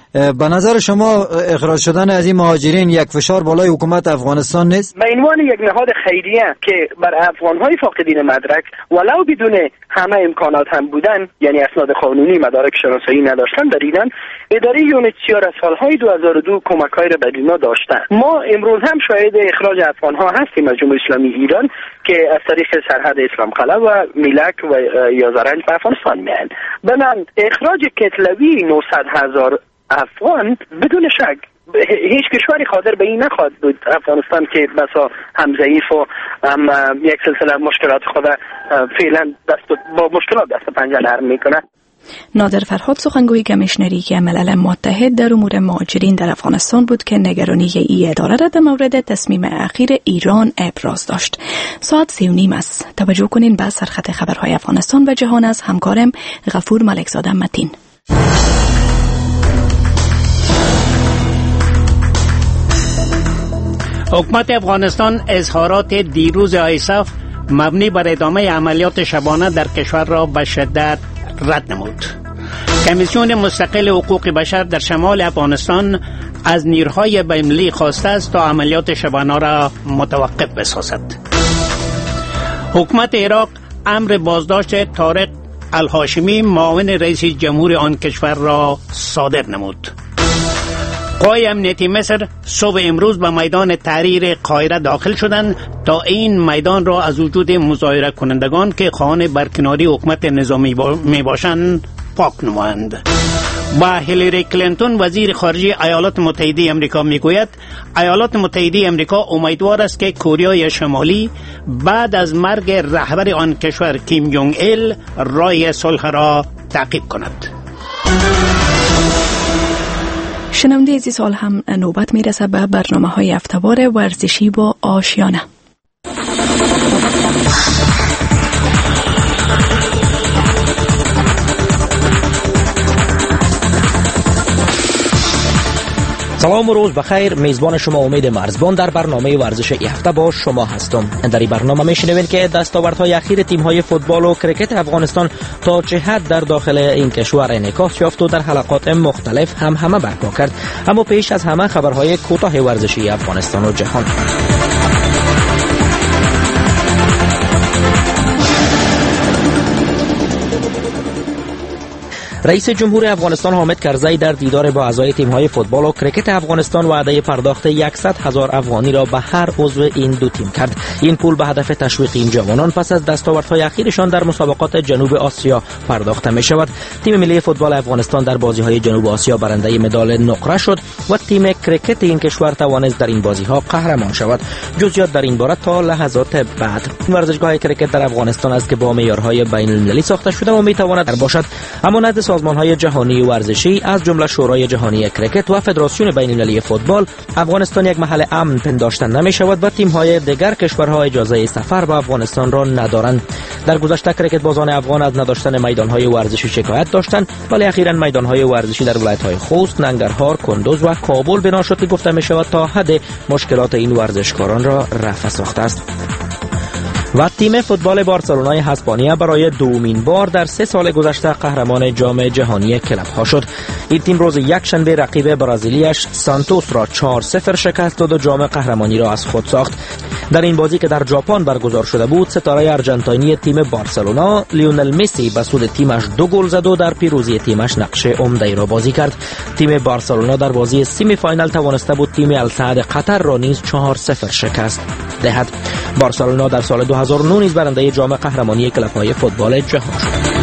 به نظر شما اخراج شدن از این مهاجرین یک فشار بالای حکومت افغانستان نیست؟ به عنوان یک نهاد خیریه که بر افغانهای فاقدین مدرک ولو بدون همه امکانات هم بودن، یعنی اسناد قانونی، مدارک شناسایی نداشتن، در ایران اداره یونیسیار از سالهای 2002 کمک‌های را به اینا داشتن. ما امروز هم شاهد اخراج افغانها هستیم از جمهوری اسلامی ایران که از طریق سرحد اسلام قلعه و میلک و یازارنج به افغانستان میان. بنابراین اخراج کتلوی 900,000 افغان بدون شک هیچ کشوری قادر به این نخواهد بود افغانستان که بسا هم ضعیف و هم یک سلسله مشکلات خود فعلا با مشکلات دست پنجه نرم میکنه. نادر فرهاد سخنگوی کمیشنری ملل متحد در امور مهاجرین در افغانستان بود که نگرانی ای اداره را در مورد تصمیم اخیر ایران ابراز داشت. ساعت 3:30 است. توجه کنین به سرخط خبرهای افغانستان و جهان از همکارم غفور ملکزاده متین. حکومت افغانستان اظهارات دیروز آیساف مبنی بر ادامه عملیات شبانه در کشور را به شدت رد نمود. کمیسیون مستقل حقوق بشر در شمال افغانستان از نیروهای بین‌المللی خواسته است تا عملیات شبانه را متوقف بسازد. حکومت عراق امر بازداشت طارق الهاشمی معاون رئیس جمهور آن کشور را صادر نمود. قوای امنیتی مصر صبح امروز به میدان تحریر قاهره داخل شدند تا این میدان را از وجود مظاهره کنندگان که خواهان برکناری حکومت نظامی می باشند پاک نمایند. با هیلاری کلینتون وزیر خارجه ایالات متحده آمریکا میگوید ایالات متحده آمریکا امیدوار است که کره شمالی بعد از مرگ رهبر آن کشور کیم جونگ ایل راه صلح را تعقیب کند. شنونده این سال هم نوبت میرسه به برنامه‌های هفته‌وار ورزشی با آشیانه. سلام و روز بخیر. میزبان شما امید مرزبان در برنامه ورزش این هفته با شما هستم. در این برنامه میشنوید که دستاوردهای اخیر تیم‌های فوتبال و کرکت افغانستان تا چه حد در داخل این کشور انعکاس یافت و در حلقات مختلف همه برپا کرد. اما پیش از همه خبرهای کوتاه ورزشی افغانستان و جهان. رئیس جمهور افغانستان حامد کرزی در دیدار با اعضای تیم‌های فوتبال و کرکت افغانستان وعده پرداخت 100,000 افغانی را به هر عضو این دو تیم کرد. این پول به هدف تشویق این جوانان پس از دستاوردهای اخیرشان در مسابقات جنوب آسیا پرداخته می شود. تیم ملی فوتبال افغانستان در بازی‌های جنوب آسیا برنده مدال نقره شد و تیم کرکت این کشور توانست در این بازی‌ها قهرمان شود. جزئیات در این باره تا لحظات بعد. ورزشگاه کرکت در افغانستان است که با معیارهای بین‌المللی ساخته شده و می‌تواند باشد، اما نزد سازمان‌های جهانی ورزشی از جمله شورای جهانی کرکت و فدراسیون بین‌المللی فوتبال افغانستان یک محل امن پنداشته نمی‌شود و تیم‌های دیگر کشورها اجازه سفر به افغانستان را ندارند. در گذشته کرکت بازان افغان از نداشتن میدان‌های ورزشی شکایت داشتند، ولی اخیراً میدان‌های ورزشی در ولایت‌های خوست، ننگرهار، کندوز و کابل بنا شد که گفته می‌شود تا حد مشکلات این ورزشکاران را رفع ساخته است. و تیم فوتبال بارسلونای اسپانیا برای دومین بار در 3 سال گذشته قهرمان جام جهانی کلب‌ها شد. این تیم روز یکشنبه رقیب برزیلیش سانتوس را 4-0 شکست داد و جام قهرمانی را از خود ساخت. در این بازی که در ژاپن برگزار شده بود، ستاره آرژانتینی تیم بارسلونا لیونل مسی به سود تیمش 2 گل زد و در پیروزی تیمش نقش عمده‌ای را بازی کرد. تیم بارسلونا در بازی سمی فاینال توانسته بود تیم السعد قطر را نیز 4-0 شکست دهد. بارسلونا در سال 2009 نیز برنده جام قهرمانی کلب‌های فوتبال جهان شد.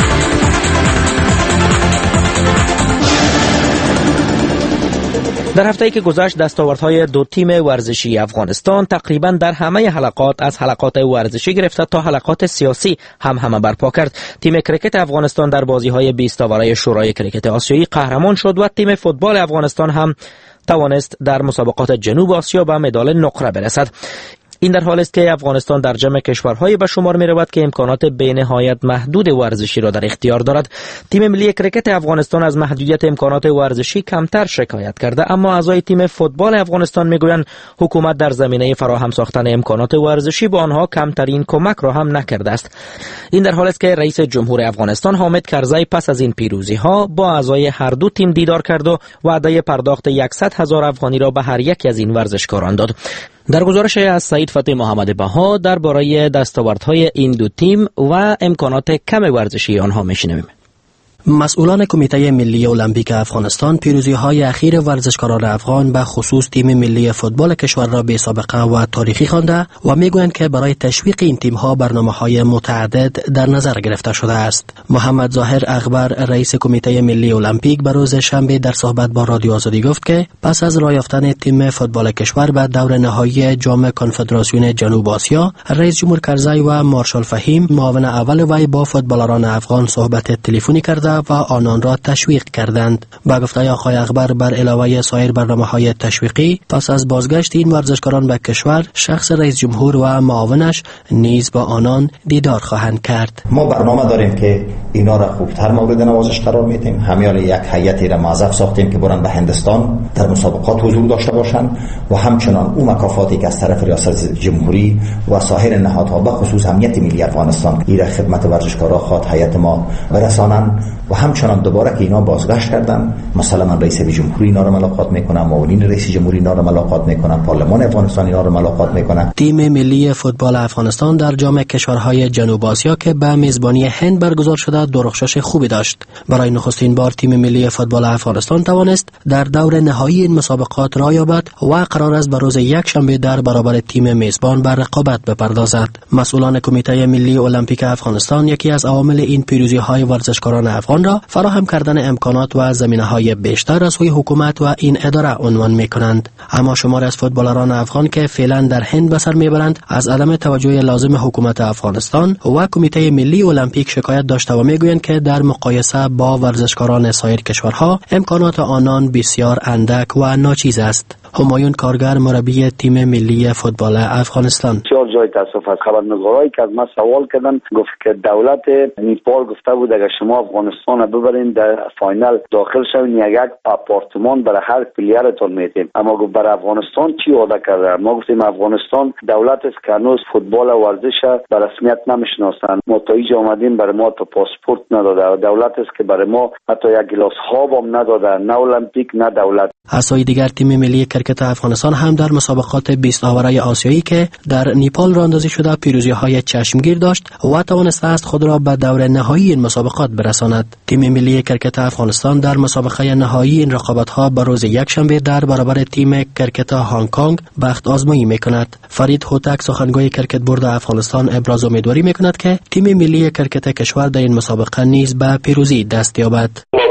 در هفته‌ای که گذشت دستاوردهای دو تیم ورزشی افغانستان تقریباً در همه حلقات از حلقات ورزشی گرفته تا حلقات سیاسی همه برپا کرد. تیم کرکت افغانستان در بازی‌های 20 آوره شورای کرکت آسیایی قهرمان شد و تیم فوتبال افغانستان هم توانست در مسابقات جنوب آسیا به مدال نقره برسد. این در حالی است که افغانستان در جمع کشورهای به شمار می‌رود که امکانات بی‌نهایت محدود ورزشی را در اختیار دارد. تیم ملی کرکت افغانستان از محدودیت امکانات ورزشی کمتر شکایت کرده، اما اعضای تیم فوتبال افغانستان میگویند حکومت در زمینه فراهم ساختن امکانات ورزشی به آنها کمترین کمک را هم نکرده است. این در حالی است که رئیس جمهور افغانستان حامد کرزی پس از این پیروزی‌ها با اعضای هر دو تیم دیدار کرد و وعده پرداخت 100,000 افغانی را به هر یک از این ورزشکاران داد. در گزارش از سعید فتح محمد بها درباره دستاوردهای این دو تیم و امکانات کم ورزشی آنها میشنویم. مسئولان کمیته ملی المپیک افغانستان پیروزی‌های اخیر ورزشکاران افغان به خصوص تیم ملی فوتبال کشور را بی سابقه و تاریخی خوانده و میگویند که برای تشویق این تیم‌ها برنامه‌های متعدد در نظر گرفته شده است. محمد ظاهر اخبر رئیس کمیته ملی المپیک به روز شنبه در صحبت با رادیو آزادی گفت که پس از رایافتن تیم فوتبال کشور به دور نهایی جام کنفدراسیون جنوب آسیا، رئیس جمهور کرزی و مارشال فهیم معاون اول وی با فوتبالران افغان صحبت تلفنی کرده و آنان را تشویق کردند. با گفته آقای اخبر بر علاوه سایر برنامه‌های تشویقی، پس از بازگشت این ورزشکاران به کشور، شخص رئیس جمهور و معاونش نیز با آنان دیدار خواهند کرد. ما برنامه داریم که اینا را خوبتر مورد نوازش قرار میدیم. همیان یک هیئتی را موظف ساختیم که برن به هندستان در مسابقات حضور داشته باشند و همچنان اون مکافاتی که از طرف ریاست جمهوری و سایر نهادها به خصوص امنیت ملی افغانستان ایره خدمت ورزشکاران خود هیئت ما برسانند و همچنان دوباره که اینا بازگشت کردن، مثلا رئیس جمهوری اینا را ملاقات میکنن، معاونین رئیس جمهوری اینا را ملاقات میکنن، پارلمان افغانستان اینا را ملاقات میکنن. تیم ملی فوتبال افغانستان در جام کشورهای جنوب آسیا که به میزبانی هند برگزار شده درخشش خوبی داشت. برای نخستین بار تیم ملی فوتبال افغانستان توانست در دور نهایی این مسابقات راه یابد و قرار است به روز یک شنبه در برابر تیم میزبان به رقابت بپردازد. مسئولان کمیته ملی المپیک افغانستان یکی از عوامل این پیروزی‌های ورزشکاران افغان را فراهم کردن امکانات و زمینه‌های بیشتر از سوی حکومت و این اداره عنوان می‌کنند. اما شمار از فوتبالران افغان که فعلا در هند به سر میبرند از عدم توجه لازم حکومت افغانستان و کمیته ملی المپیک شکایت داشته و میگویند که در مقایسه با ورزشکاران سایر کشورها امکانات آنان بسیار اندک و ناچیز است. همایون کارگر مربی تیم ملی فوتبال افغانستان: بسیار جای تاسف است. خبرنگارایی که از ما سوال کردن گفت که دولت نیپال گفته بود اگر شما افغانستان ببرین در فاینال داخل شوین یک آپارتمان برای هر پلیرتون میتیم. اما گفت برای افغانستان چی وعده کرده؟ ما گفتیم افغانستان دولت است که هنوز فوتبال و ورزش به رسمیت نمیشناسند. ما تا اینجا آمدیم برای ما تا پاسپورت نداده و دولت است که برای ما حتی یک گلاس آب هم نداده، نه المپیک نه دولت. اسای دیگر تیم ملی کرکت افغانستان هم در مسابقات 20 آوره آسیایی که در نیپال راندازی شده پیروزی‌های چشمگیر داشت و توانسته است خود را به دور نهایی این مسابقات برساند. تیم ملی کرکت افغانستان در مسابقه نهایی این رقابت‌ها به روز یک شنبه در برابر تیم کرکت هنگ کنگ بخت آزمایی می‌کند. فرید هوتک سخنگوی کرکت بورد افغانستان ابراز امیدواری می‌کند که تیم ملی کرکت کشور در این مسابقه نیز به پیروزی دست یابد.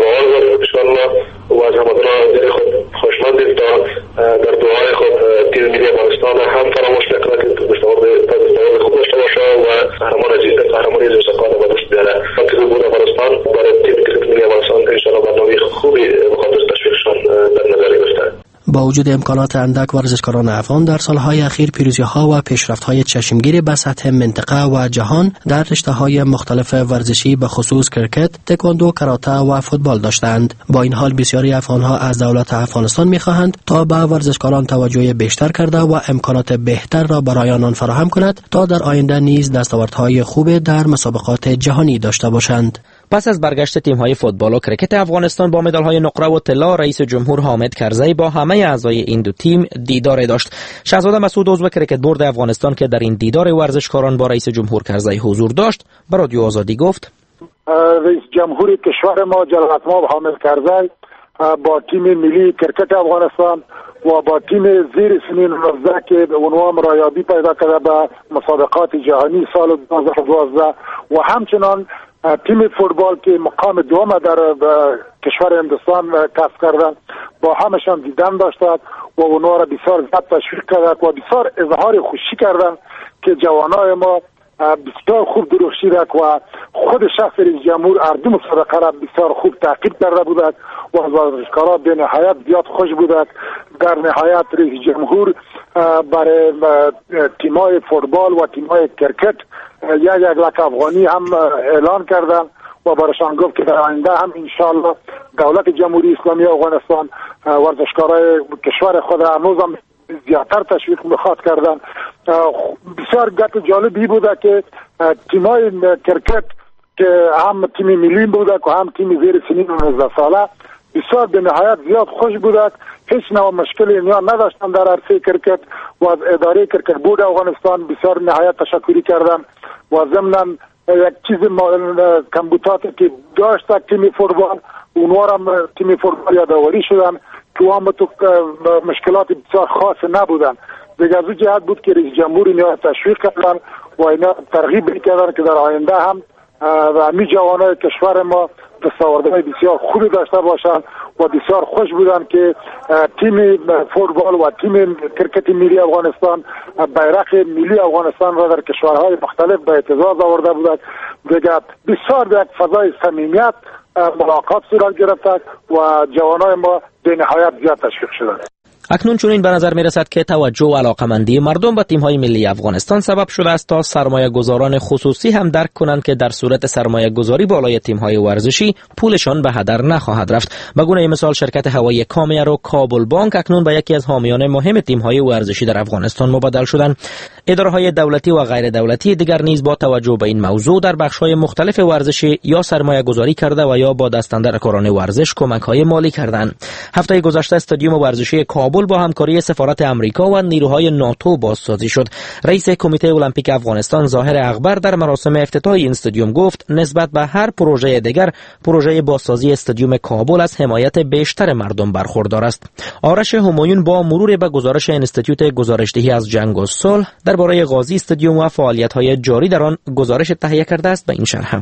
در دعای خود تیم ملی افغانستان هم فراموش نکنه که دستاورد خوب داشته باشه و قهرمانی زیرساختان به دست بیاره. کرکت بورد افغانستان برای تیم کرکت ملی افغانستان انشاءالله برنامه خوبی به خاطر تشویقشان در نظر گرفته. با وجود امکانات اندک ورزشکاران افغان در سالهای اخیر پیروزی‌ها و پیشرفت‌های چشمگیر به سطح منطقه و جهان در رشته‌های مختلف ورزشی به خصوص کرکت، تکواندو، کاراته و فوتبال داشتند. با این حال بسیاری افغان‌ها از دولت افغانستان می‌خواهند تا به ورزشکاران توجه بیشتر کرده و امکانات بهتر را برای آنان فراهم کند تا در آینده نیز دستاوردهای خوب در مسابقات جهانی داشته باشند. پس از برگشت تیم‌های فوتبال و کرکت افغانستان با مدال‌های نقره و طلا، رئیس جمهور حامد کرزی با همه اعضای این دو تیم دیدار داشت. شاهزاده مسعود عضو کرکت بورد افغانستان که در این دیدار ورزشکاران با رئیس جمهور کرزی حضور داشت، به رادیو آزادی گفت: رئیس جمهور کشور ما جلالت مآب حامد کرزی با تیم ملی کرکت افغانستان و با تیم زیر سنین 19 که به عنوان رایابی پیدا کرده به مسابقات جهانی سال 2012 و همچنان تیم فوتبال که مقام دوم در کشور هندوستان کسب کردن با همشان دیدن داشتند و اونها را بسیار زیاد تشویق کردند و بسیار اظهار خوشی کردند که جوانای ما بسیار خوب درخشیدک و خود شخص رئیس جمهور اردو مسابقه را بسیار خوب تعقیب کرده بودک و ورزشکاران به نهایت زیاد خوش بودک. در نهایت رئیس جمهور برای تیمای فوتبال و تیمای کرکت یک لک افغانی هم اعلان کردن و برایشان گفت که در آینده هم انشاءالله دولت جمهوری اسلامی افغانستان ورزشکارای کشور خود هنوز هم زیادتر تشویق میخواد کردن. بسیار گپ جالبی بوده که تیمای کرکت که هم تیم ملی بوده و هم تیم زیر سنین 19 ساله بسیار به نهایت زیاد خوش بوده، هیچ نوع مشکلی نداشتن در عرصه کرکت و از اداره کرکت بورد افغانستان بسیار نهایت تشکری کردم و ضمناً یک چیز کمبوداتی که داشت تیم فوتبال اونوارم تیم فوتبال یادآوری شدن که هم تو مشکلات بسیار خاص نبودن. دیگه از اون جهت بود که رئیس جمهور اینا تشویق کردن و اینا ترغیب کردن که در آینده هم همین جوانای کشور ما دستاوردهای بسیار خوبی داشته باشند و بسیار خوش بودن که تیم فوتبال و تیم کرکت ملی افغانستان بیرق ملی افغانستان را در کشورهای مختلف به اعتزاز آورده بودند. دیگه بسیار به یک فضای صمیمیت ملاقات صورت گرفت و جوانای ما به نهایت زیاد تشویق شدند. اکنون چنین به نظر می رسد که توجه و علاقمندی مردم به تیم‌های ملی افغانستان سبب شده است تا سرمایه گذاران خصوصی هم درک کنند که در صورت سرمایه گذاری بالای تیم‌های ورزشی پولشان به هدر نخواهد رفت. به گونه مثال شرکت هوایی کامیار و کابل بانک اکنون به یکی از حامیان مهم تیم‌های ورزشی در افغانستان مبادل شدند. اداره‌های دولتی و غیر دولتی دیگر نیز با توجه به این موضوع در بخش‌های مختلف ورزشی یا سرمایه گذاری کرده و یا با دستاندرکاران ورزش کمک‌های مالی کردند. هفته گذشته استادیوم ورزشی کابل با همکاری سفارت امریکا و نیروهای ناتو بازسازی شد. رئیس کمیته المپیک افغانستان ظاهر اکبر در مراسم افتتاح این استادیوم گفت نسبت به هر پروژه دیگر پروژه بازسازی استادیوم کابل از حمایت بیشتر مردم برخوردار است. آرش همایون با مرور به گزارش انستیتوت گزارشدهی از جنگ و صلح درباره قاضی استادیوم و فعالیت‌های جاری در آن گزارش تهیه کرده است. به این شرح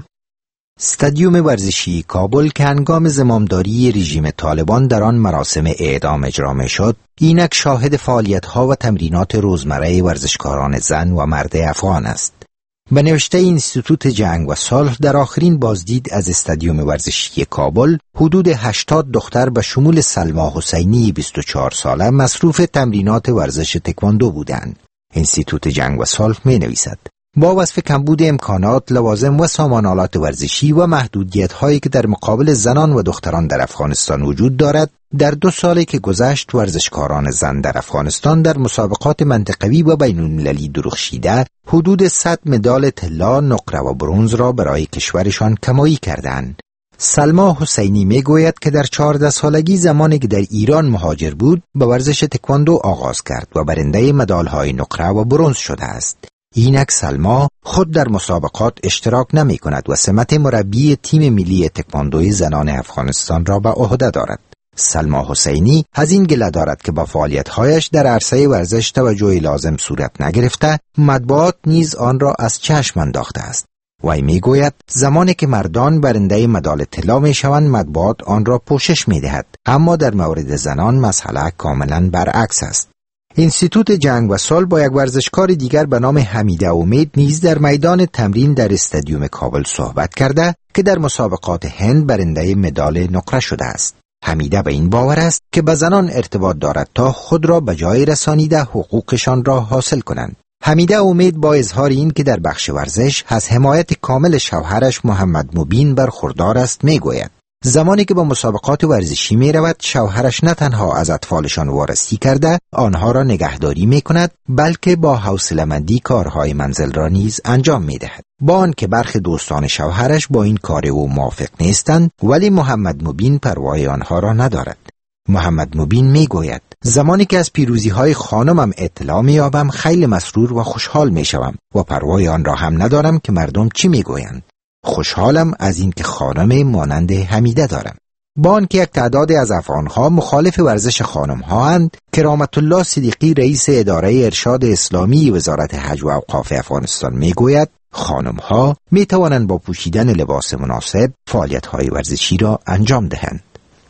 استادیوم ورزشی کابل که هنگام زمامداری رژیم طالبان در آن مراسم اعدام اجرا شد، اینک شاهد فعالیت‌ها و تمرینات روزمره ورزشکاران زن و مرد افغان است. به نوشته اینستیتوت جنگ و صلح در آخرین بازدید از استادیوم ورزشی کابل، حدود 80 دختر به شمول سلما حسینی 24 ساله مصروف تمرینات ورزش تکواندو بودند. اینستیتوت جنگ و صلح می‌نویسد با وصف کمبود امکانات، لوازم و سامانالات ورزشی و محدودیت‌هایی که در مقابل زنان و دختران در افغانستان وجود دارد، در 2 سالی که گذشت ورزشکاران زن در افغانستان در مسابقات منطقوی و بین‌المللی درخشیده حدود 100 مدال طلا، نقره و برنز را برای کشورشان کمایی کردند. سلما حسینی میگوید که در 14 سالگی زمانی که در ایران مهاجر بود، به ورزش تکواندو آغاز کرد و برنده مدال‌های نقره و برنز شده است. اینک سلما خود در مسابقات اشتراک نمی کند و سمت مربی تیم ملی تکواندوی زنان افغانستان را به عهده دارد. سلما حسینی از این گله دارد که با فعالیت‌هایش در عرصه ورزش توجه لازم صورت نگرفته، مطبوعات نیز آن را از چشم انداخته است. وی میگوید زمانی که مردان برنده مدال طلا میشوند، مطبوعات آن را پوشش میدهد، اما در مورد زنان مسئله کاملا برعکس است. اینستیتوت جنگ و صلح با یک ورزشکار دیگر به نام حمیده امید نیز در میدان تمرین در استادیوم کابل صحبت کرده که در مسابقات هند برنده مدال نقره شده است. حمیده به این باور است که به زنان ارتباط دارد تا خود را به جای رسانیده حقوقشان را حاصل کنند. حمیده امید با اظهار این که در بخش ورزش از حمایت کامل شوهرش محمد مبین برخوردار است میگوید زمانی که با مسابقات ورزشی می رود، شوهرش نه تنها از اطفالشان وارسی کرده آنها را نگهداری می کند، بلکه با حوصله‌مندی کارهای منزل را نیز انجام می دهد. با آنکه برخی دوستان شوهرش با این کار او موافق نیستند، ولی محمد مبین پروای آنها را ندارد. محمد مبین می گوید زمانی که از پیروزی های خانمم اطلاع می یابم خیلی مسرور و خوشحال می شوم و پروای آن را هم ندارم که مردم چی می گویند. خوشحالم از این که خانم مانند حمیده دارم. با آنکه یک تعدادی از افغانها مخالف ورزش خانم‌ها اند، کرامت الله صدیقی رئیس اداره ارشاد اسلامی وزارت حج و اوقاف افغانستان میگوید خانم‌ها میتوانند با پوشیدن لباس مناسب فعالیت‌های ورزشی را انجام دهند.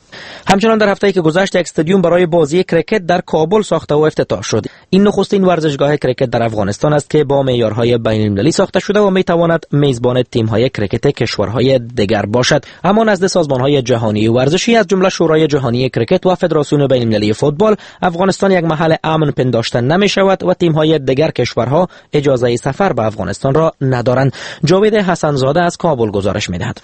همچنان در هفته‌ای که گذشت یک استادیوم برای بازی کرکت در کابل ساخته و افتتاح شد. این نخستین ورزشگاه کرکت در افغانستان است که با معیارهای بین‌المللی ساخته شده و می‌تواند میزبان تیم‌های کرکت کشورهای دیگر باشد. اما نزد سازمان‌های جهانی ورزشی از جمله شورای جهانی کرکت و فدراسیون بین‌المللی فوتبال، افغانستان یک محل امن پنداشته نمی‌شود و تیم‌های دیگر کشورها اجازه سفر به افغانستان را ندارند. جاوید حسن‌زاده از کابل گزارش می‌دهد.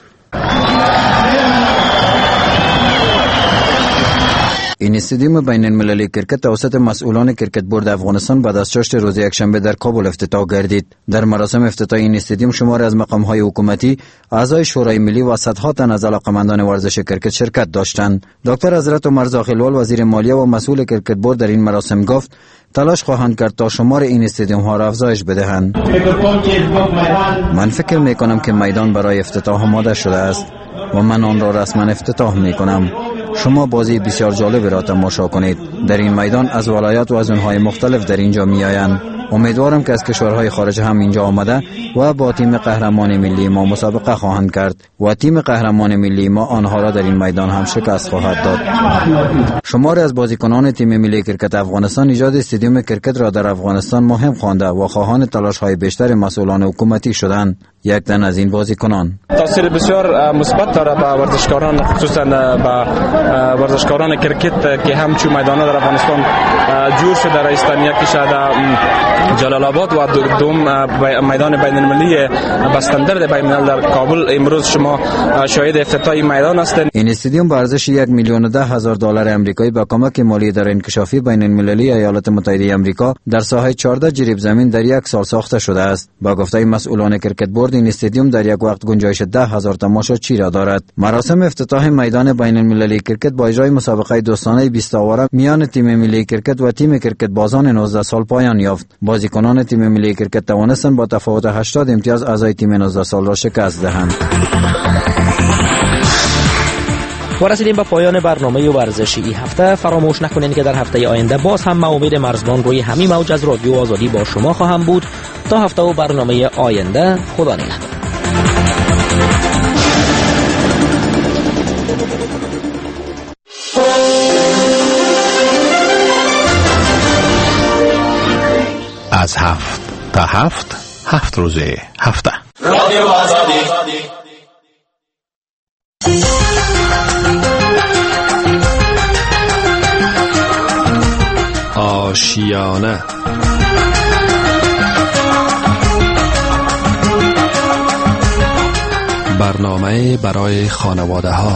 این استادیوم بین المللی کرکت توسط مسئولان کرکت بورد افغانستان بعد از چاشت روز یکشنبه در کابل افتتاح گردید. در مراسم افتتاح این استادیوم شماری از مقام‌های حکومتی، اعضای شورای ملی و صدها تن از علاقه‌مندان ورزش کرکت شرکت داشتند. دکتر حضرت عمر زاخیلوال وزیر مالیه و مسئول کرکت بورد در این مراسم گفت تلاش خواهند کرد تا شمار این استادیوم ها را افزایش بدهند. من فکر می کنم که میدان برای افتتاح آماده شده است و من آن را رسما افتتاح می کنم. شما بازی بسیار جالب را تماشا کنید. در این میدان از ولایات و از اونهای مختلف در اینجا می آیند. امیدوارم که از کشورهای خارج هم اینجا آمده و با تیم قهرمان ملی ما مسابقه خواهند کرد و تیم قهرمان ملی ما آنها را در این میدان هم شکست خواهد داد. شماری از بازیکنان تیم ملی کرکت افغانستان ایجاد استادیوم کرکت را در افغانستان مهم خوانده و خواهان تلاش‌های بیشتر مسئولان حکومتی شدند. یک تن از این بازیکنان تاثیر بسیار مثبت داره به ورزشکاران، خصوصا به ورزشکاران کرکت که همچون میدان‌ها در افغانستان جور شده. رئیستان یکیش در جلال آباد و دوم میدان بین المللی بستندرد بین الملل در کابل. امروز شما شاهد افتتاح این میدان هستید. این استادیوم با ارزش $1,10,000 آمریکایی با کمک مالی اداره انکشافی بین المللی ایالات متحده آمریکا در ساحه 14 جریب زمین در یک سال ساخته شده است. با گفته مسئولان کرکت بورد این استادیوم در یک وقت گنجایش 10,000 تماشاچی را دارد. مراسم افتتاح میدان بین المللی کرکت با اجرای مسابقه دوستانه 20 آوره میان تیم ملی کرکت و تیم کرکت بازان 19 سال پایان یافت. بازیکنان تیم ملی کرکت توانستند با تفاوت 80 امتیاز اعضای تیم 19 سال را شکست دهند. و رسیدیم به پایان برنامه ورزشی این هفته. فراموش نکنید که در هفته آینده باز هم امید مرزبان روی همین موج از رادیو آزادی با شما خواهم بود. تا هفته و برنامه آینده، خدا نگهدار. از 7 تا 7 7 روز هفته رادیو آزادی. آشیانه برنامه برای خانواده ها.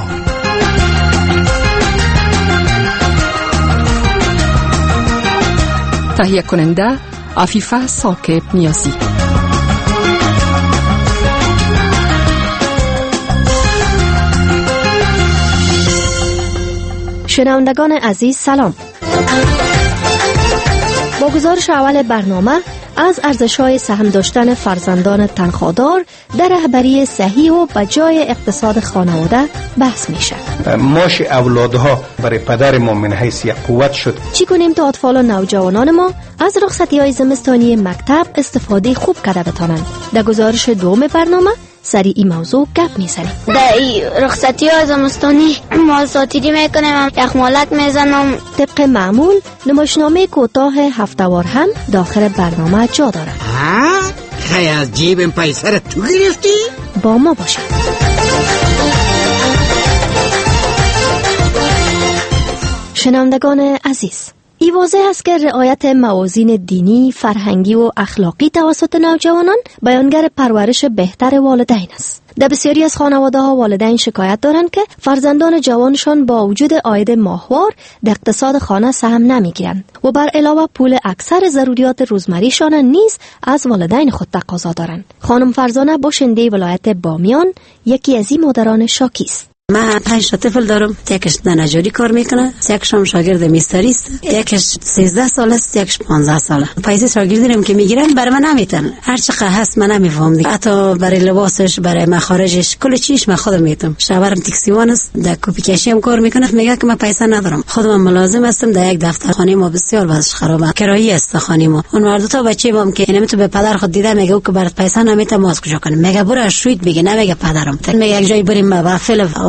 تهیه کننده عفیفه ثاقب نیازی. شنوندگان عزیز سلام. با گزارش اول برنامه از ارزش‌های سهم داشتن فرزندان تنخوادار در رهبری صحیح و بجای اقتصاد خانواده بحث میشه. معاش اولادها برای پدر ما من حیث یک قوت شد. چی کنیم تا اطفال و نوجوانان ما از رخصتی‌های زمستانی مکتب استفاده خوب کرده بتانند؟ در گزارش دوم برنامه سری این موضوع گپ میزنیم. در رخصتی های زمستانی ما ساتیری میکنیم، یخمالک میزنم. طبق معمول نمایشنامه کوتاه هفته‌وار هم داخل برنامه جا داره. خیلی از جیبم پیسه را تو گرفتی؟ با ما باشد. شنوندگان عزیز، این واضح است که رعایت موازین دینی، فرهنگی و اخلاقی توسط نوجوانان بیانگر پرورش بهتر والدین است. در بسیاری از خانواده‌ها والدین شکایت دارند که فرزندان جوانشان با وجود عاید ماهوار در اقتصاد خانه سهم نمیگیرند و بر علاوه پول اکثر ضروریات روزمریشان نیز از والدین خود تقاضا دارند. خانم فرزانه باشنده ولایت بامیان یکی از این مادران شاکی است. من 5 تا طفل دارم. یکیش نجاری کار میکنه، یکیش هم شاگرد میستری است، یکیش 13 سال است، یکیش 15 ساله. پیسه شاگردیم که میگیرن برای من نمیتن. هر چقدر هست من نمیفهم دیگه. حتی برای لباسش، برای مخارجش، کل چیش من خودم میتم. شوهرم تاکسیوان است، در کپی کشی هم کار میکنه. میگه که من پیسه ندارم. خودم ملازم هستم در یک دفتر. خانه ما بسیار وضعش خرابه. کرایی است خانه ما. اون مرد تا بچه بام که نمیتونه به پدر خود دیده میگه که برات پیسه نمیتم، ماست کجا کنم. میگه برو شوید بگه، نمیگه پدرم. میگه یک جای بریم با فلف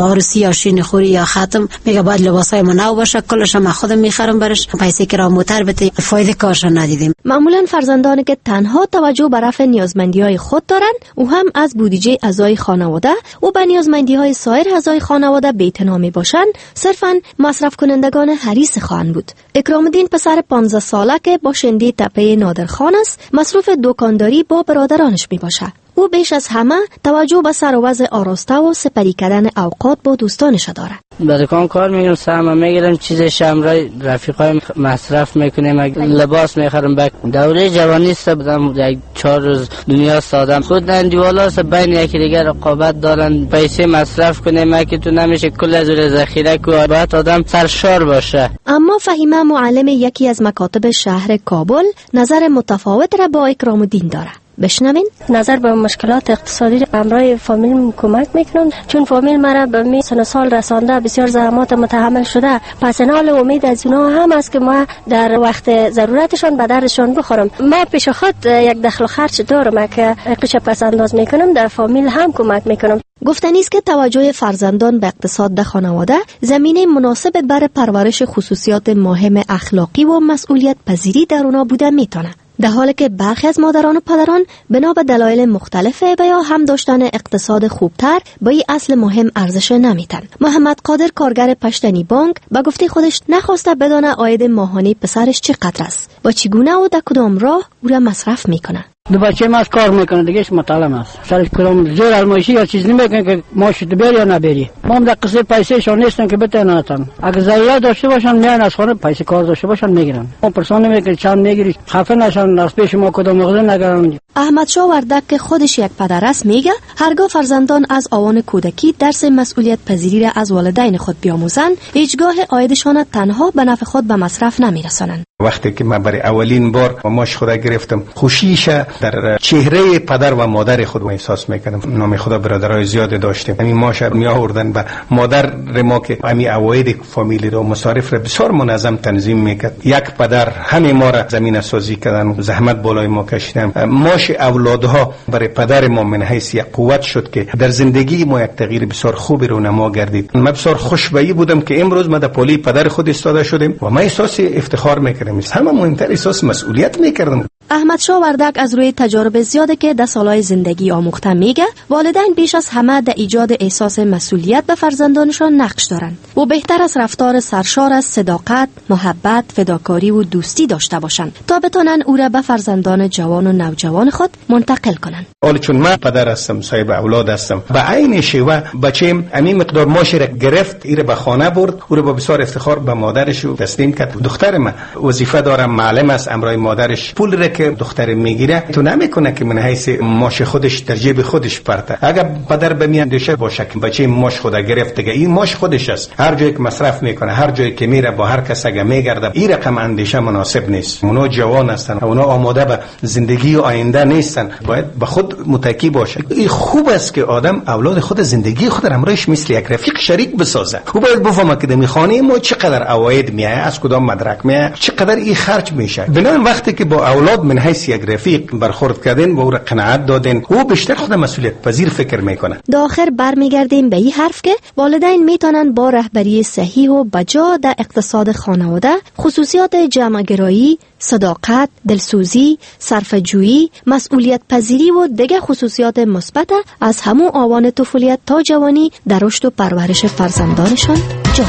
عروسی یا شین خوری یا ختم میگه باید لباسای ما نو باشه، کلش ما خودم میخرم برش، پیسه کرا موتر بده، فایده کارش ندیدیم. معمولا فرزندانی که تنها توجه به رفع نیازمندی‌های خود دارند او هم از بودجه اعضای خانواده و به نیازمندی‌های سایر اعضای خانواده بی‌اعتنا میباشند، صرفاً مصرف کنندگان حریص خواهند بود. اکرام الدین پسر 15 ساله که باشنده تپه نادرخان است، مصروف دکانداری با برادرانش میباشد. او بیش از همه توجه به سر و وضع آراسته و سپری کردن اوقات با دوستانش دارد. به دکان کار میگیرم، سهم میگیرم، چیز شمرای رفیقای مصرف میکنیم، لباس میخرم. به دوره جوانی است، بودم یک 4 روز دنیا سادم خود اندیوالا است، بین یکی دیگر رقابت دارن، پیسه مصرف کنیم که تو نمیشه کل از ذخیره کو، باید آدم سرشار باشه. اما فهیمه معلم یکی از مکاتب شهر کابل نظر متفاوت را با اکرام الدین دارد. بشنوین. نظر به مشکلات اقتصادی همراه فامیل کمک میکنم، چون فامیل مرا به می سن سال رسانده، بسیار زحمات متحمل شده. پس نال امید از اونا هم است که ما در وقت ضرورتشان به درشان بخورم. ما پیش خود یک دخل خرج دارم که قش پس انداز میکنم، در فامیل هم کمک میکنم. گفتنی است که توجه فرزندان به اقتصاد در خانواده زمینه مناسب برای پرورش خصوصیات مهم اخلاقی و مسئولیت پذیری در اونا بوده میتونه، در حالی که برخی از مادران و پدران بنا به دلایل مختلفه و یا هم داشتن اقتصاد خوبتر با این اصل مهم ارزش نمیتن. محمد قادر کارگر پشتنی بانک به گفته خودش نخواسته بدانه عاید ماهانه پسرش چقدر است و چگونه و در کدام راه او را مصرف میکنه. دو بچه ما کار میکنه دیگه، مطالعه است. سر کدام زور الماشی یا چیز نمیکنه که ماش تو بری یا نبری. ما هم در قصه پیسه شون نیستن که بتونن. اگه ضرورت داشته باشن میان از خانه پیسه کار داشته باشن میگیرن. ما پرسان نمیکنه چند میگیری، خفه نشن از پیش ما کدام مغزه نگرن. احمد شاه وردک که خودش یک پدر است میگه هرگاه فرزندان از آوان کودکی درس مسئولیت پذیری را از والدین خود بیاموزند، هیچگاه عایدشان تنها به نفع خود به مصرف نمیرسانند. وقتی که من برای اولین بار ماش خدا گرفتم، خوشیش در چهره پدر و مادر خود احساس میکنم. نام خدا برادرای زیاد داشتیم، همین ماش می آوردن به مادر ما که همین عواید فامیلی رو مصارف رو بسیار منظم تنظیم میکرد. یک پدر همه ما را زمین سازی کردن، زحمت بالای ما کشیدن. ماش اولادها برای پدر ما من حیث یک قوت شد که در زندگی ما یک تغییر بسیار خوبی رو نما گردید. من بسیار خوشبخت بودم که امروز ما در پالی پدر خود ایستاده شدیم و من احساس افتخار میکردم. همه مهمتر احساس مسئولیت میکردم. احمد شاه وردک از روی تجارب زیاده که در سالهای زندگی آموخته میگه والدین بیش از همه در ایجاد احساس مسئولیت به فرزندانشان نقش دارند و بهتر از رفتار سرشار از صداقت، محبت، فداکاری و دوستی داشته باشند تا بتونن او را به فرزندان جوان و نوجوان خود منتقل کنند. حالا چون من پدر هستم، صاحب اولاد هستم، به عین شیوه بچه‌م همین مقدار ماش را گرفت، ایره به خانه برد، او را با بسیار افتخار به مادرش تسلیم کرد. دختر من وظیفه داره، معلم است، امرای مادرش پول که دختر میگیره تو نمیکنه که من حیث ماش خودش در جیب خودش پرته. اگر پدر به میان دشه باشه که بچه ماش خدا گرفته که این ماش خودش است، هر جایی که مصرف میکنه، هر جایی که میره، با هر کس اگه میگرده، این رقم اندیشه مناسب نیست. اونا جوان هستن، اونا آماده به زندگی و آینده نیستن، باید به خود متکی باشه. این خوب است که آدم اولاد خود زندگی خود همراهش مثل یک رفیق شریک بسازه. او باید بفهمه که در خانه ما چقدر عواید میاد، از کدام مدرک میاد، چقدر این خرج میشه. بنابراین وقتی که با اولاد من حیث یک رفیق برخورد کردن، با او قناعت دادن، او بیشتر خود مسئولیت پذیر فکر میکنه. در آخر برمیگردیم به این حرف که والدین میتونن با رهبری صحیح و بجا در اقتصاد خانواده خصوصیات جمع‌گرایی، صداقت، دلسوزی، صرفه‌جویی، مسئولیت پذیری و دیگر خصوصیات مثبت از همون آوان طفولیت تا جوانی در رشد و پرورش فرزندانشان جا.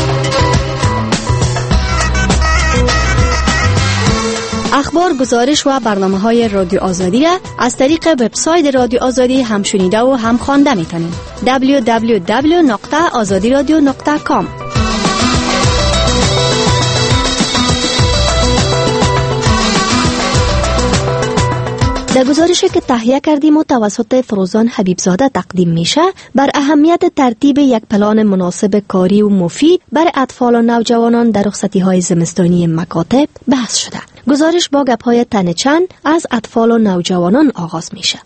اخبار، گزارش و برنامه‌های رادیو آزادی را از طریق وبسایت رادیو آزادی هم شنیده و هم خوانده می‌تونید. www.azadiradio.com. در گزارشی که تهیه کردیم و توسط فروزان حبیبزاده تقدیم میشه، بر اهمیت ترتیب یک پلان مناسب کاری و مفید برای اطفال و نوجوانان در رخصتی‌های زمستانی مکاتب بحث شده. گزارش با گپ‌های تنه چند از اطفال و نوجوانان آغاز میشه.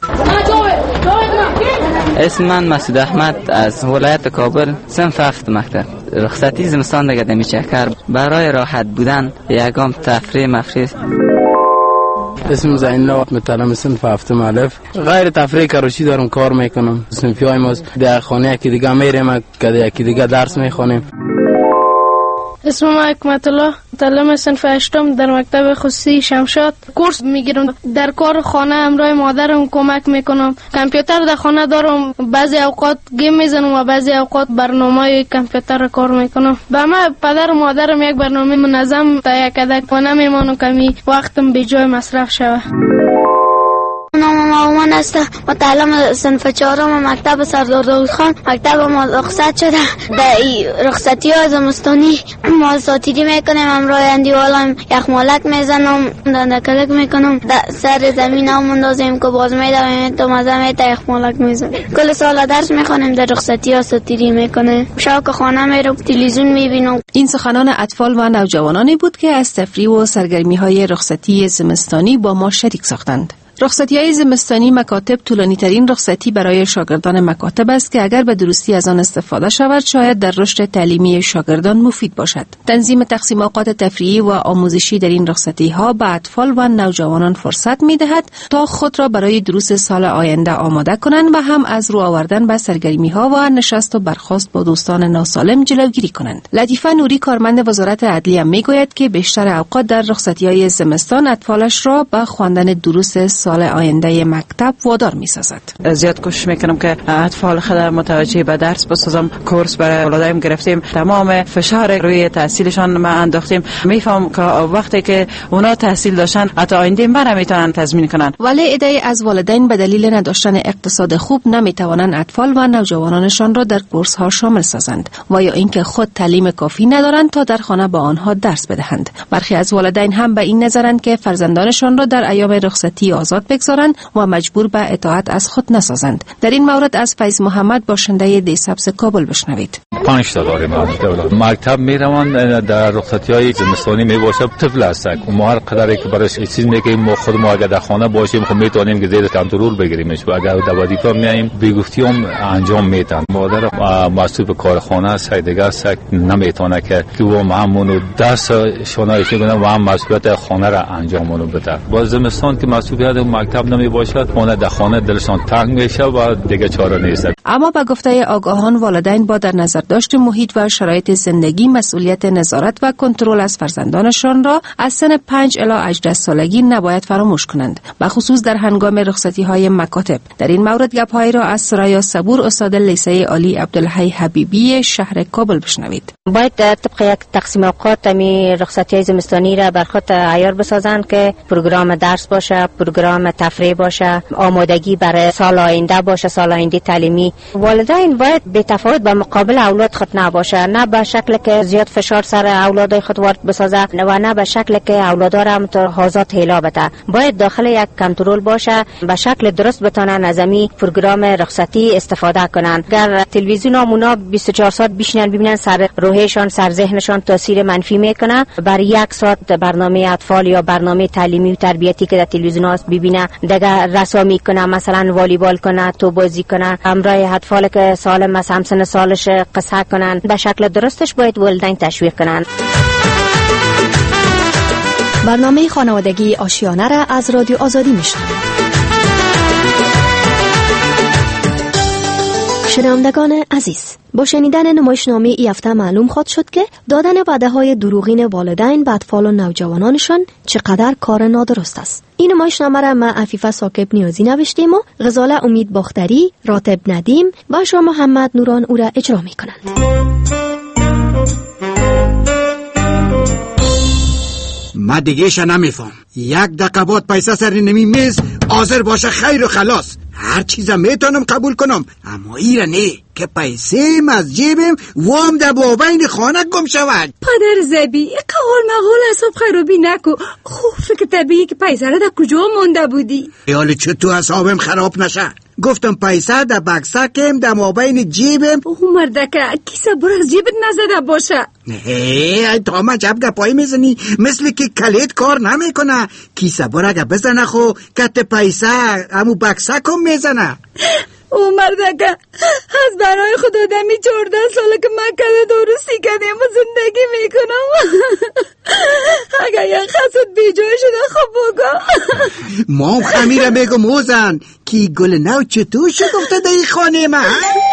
اسم من مسعود احمد از ولایت کابل، صنف 7 مکتب. رخصتی زمستان دیگه میشه کرد برای راحت بودن، یگام تفریح اسم زینلا، متعلم صنف هفتم الف. غیر تفریح کروشی دارم کار میکنم. صنفی های ما در خانه یکی دیگه میریم که یکی دیگه درس میخونیم. اسم ما حکمت الله، متعلم صنف هشتم در مکتب خصوصی شمشاد. کورس میگیرم. در کار خانه همراه مادرم کمک میکنم. کامپیوتر در خانه دارم. بعضی اوقات گیم میزنم و بعضی اوقات برنامه کامپیوتر کار میکنم. به من پدر و مادرم یک برنامه منظم تهیه کرده و نمیمانم کمی وقتم به جای مصرف شود. نام ما اومان است. متعلم صنف چهارم مکتب سردار داود خان. مکتب ما رخصت شده. در رخصتی های زمستانی ما ساتیری میکنیم. همراه اندیوالم یخمالک میزنم، دندکلک میکنم، در سر زمین هم مندازیم که باز میدویم تو مزه میده یخمالک میزنیم. کل سال درس میخونیم، در رخصتی ها ساتیری میکنیم. شاک خانه میرم، تلویزیون میبینم. این سخنان اطفال و نوجوانانی بود که از تفریح و سرگرمی های رخصتی زمستانی با ما شریک ساختند. رخصتی‌های زمستانی مکاتب طولانی ترین رخصتی برای شاگردان مکاتب است که اگر به درستی از آن استفاده شود شاید در رشد تعلیمی شاگردان مفید باشد. تنظیم تقسیم اوقات تفریحی و آموزشی در این رخصتی‌ها به اطفال و نوجوانان فرصت می‌دهد تا خود را برای دروس سال آینده آماده کنند و هم از رو آوردن به سرگرمی‌ها و نشست و برخاست با دوستان ناسالم جلوگیری کنند. لطیفه نوری کارمند وزارت عدلیه میگوید که بیشتر اوقات در رخصتی‌های زمستان اطفالش را به خواندن دروس سال آینده مکتب وادار می‌سازد. زیاد کوشش میکنم که اطفال خود متوجه به درس بسازم. کورس برای اولادایم گرفتیم، تمام فشار روی تحصیلشان ما انداختیم. میفهم که وقتی که اونا تحصیل داشتن حتی آینده ما نمیتونن تضمین کنن. ولی عده از والدین به دلیل نداشتن اقتصاد خوب نمیتوانند اطفال و نوجوانانشان را در کورس ها شامل سازند و یا اینکه خود تعلیم کافی ندارند تا در خانه با آنها درس بدهند. برخی از والدین هم به این نظرند که فرزندانشان را در ایام رخصتی آزاد بگذارند و مجبور به اطاعت از خود نسازند. در این مورد از فیض محمد باشنده دیسابس کابل بشنوید. 5 تا داریم مکتب میروند، در رخصتی‌های زمستانی میباشه طفل هستن و ما هر قدری که براش چیز میگیم ما خود ما اگر در خانه باشیم خب میتونیم که زیر کنترل بگیریمش و اگر در وظیفه میایم بیگفتی هم انجام میدن. مادر مسئول به کارخانه است، دیگه است نمیتونه که و همون درس شونایش کنه و هم مسئولیت خانه را انجام بده. با زمستان که مسئولیت مکتب نمی باشد اون در خانه دلشان تنگ میشه و دیگه چاره نیست. اما به گفته آگاهان والدین با در نظر داشت محیط و شرایط زندگی مسئولیت نظارت و کنترل از فرزندانشان را از سن 5 الی 18 سالگی نباید فراموش کنند، به خصوص در هنگام رخصتی های مکاتب. در این مورد گپ‌هایی را از سریا صبور استاد لیسه عالی عبدالحی حبیبی شهر کابل بشنوید. باید طبق یک تقسیم اوقات می رخصتی های زمستانی را بر خود عیار بسازند که پروگرام درس باشه، پروگرام تفریح باشه، آمادگی برای سال آینده باشه، سال آینده تعلیمی. والدین باید به تفاوت به مقابل اولاد خود نباشه، نه به شکل که زیاد فشار سر اولادای خود وارد بسازه و نه به شکل که اولادها را متحازات هیلا بده. باید داخل یک کنترل باشه، به شکل درست بتونن از می پروگرام رخصتی استفاده کنن. اگر تلویزیون اونا 24 ساعت بشینن ببینن سر روحشان، سر ذهنشان تاثیر منفی میکنه. بر 1 ساعت برنامه اطفال یا برنامه تعلیمی و تربیتی که در تلویزیون هست ببینه، دیگه رسامی کنه، مثلا والیبال کنه، تو بازی کنه، همراه اطفال که سالم از همسن سالش قصه کنن. به شکل درستش باید والدین تشویق کنن. برنامه خانوادگی آشیانه را از رادیو آزادی میشنوید. شنوندگان عزیز، با شنیدن نمایشنامه ای هفته معلوم خواهد شد که دادن وعده‌های دروغین والدین به اطفال و نوجوانانشان چقدر کار نادرست است. این نمایشنامه را ما عفیفه ساکب نیازی نوشتیم و غزاله امید باختری، راتب ندیم و شاه محمد نوران او را اجرا می‌کنند. ما دیگه نمیفهم. 1 دقیقه بعد پیسه سر نمی میز حاضر باشه خیر و خلاص. هر چیزا میتونم قبول کنم، اما ایره نه که پیسه از جیبم وام در بابین خانه گم شود. پدر زبی قول مقول حساب خرابی نکو. خوب فکر طبیعی که پیسه را در کجا مونده بودی؟ یالی چطور حسابم خراب نشه؟ گفتم پیسه در بکسکم در مابین جیبم. او مردکه کیسه بر از جیبت نزده باشه. نه تا من جب گپایی میزنی مثل که کلید کار نمیکنه. کیسه بر اگه بزنه خو کت پیسه همو بکسکم میزنه. او مردکه از برای خود آدمی 14 ساله که مکه درستی کردیم و زندگی میکنم. اگر یک خسود بی جای شده خب بگو. ما خمیره بگو موزن که گل نو چطور شکفته در این خانه من؟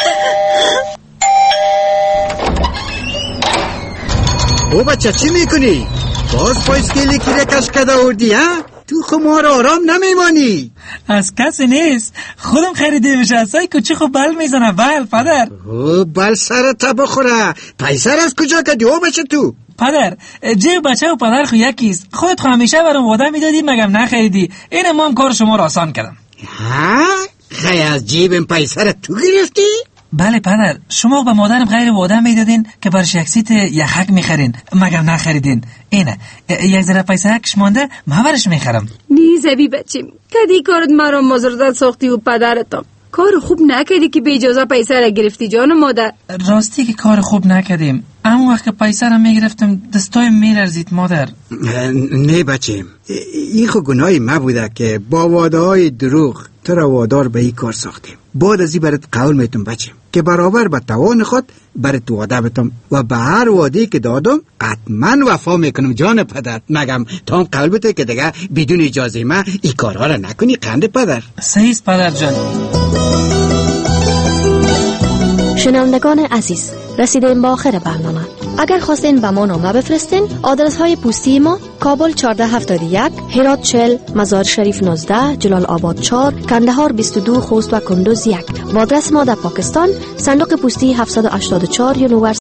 او بچه چی میکنی؟ باز پایسکیلی که رکش کده آوردی ها؟ تو خمار آرام نمیمانی. از کسی نیست، خودم خریده بشه. از سای کچی خب بل میزنه. بل پدر. بل سرت بخوره. پیسر از کجا کدی او بچه تو؟ پدر جیب بچه و پدر خو یکیست. خودت خو همیشه برام وعده میدادی مگم نخریدی. این ما هم کار شما را آسان کردم. ها؟ خیلی از جیبم پیسر تو گرفتی؟ بله پدر، شما به مادرم غیر وعده میدادین که برش یک سیت یخک میخرین مگم نخریدین. اینه یک ذره پیسه کش مانده من برش میخرم. نیزه بی بچیم کدی کارت مرا مزردت ساختی و پدرتم کار خوب نکردی که به اجازه پیسه را گرفتی جان مادر. راستی که کار خوب نکردیم، اما وقت که پیسه را میگرفتم دستای میلرزید مادر. نه بچیم، این خو گناهی ما بوده که با وعده های دروغ تو را وادار به این کار ساختیم. بعد از این برات قول میتون بچیم که برابر به توان خود برات وعده بتم و به هر وعده که دادم قطعا وفا میکنم جان پدر. مگم تا هم قول بده که دیگه بدون اجازه ما این کارها را نکنی. قند پدر. صحیح است پدر جان. شنوندگان عزیز، رسیدیم به آخر برنامه. اگر خواستین به ما نامه بفرستین، آدرس های پستی ما: کابل 1471، هرات 40، مزار شریف 19، جلال آباد 4، کندهار 22، خوست و کندوز 1. و آدرس ما در پاکستان: صندوق پستی 784 یونیورسیتی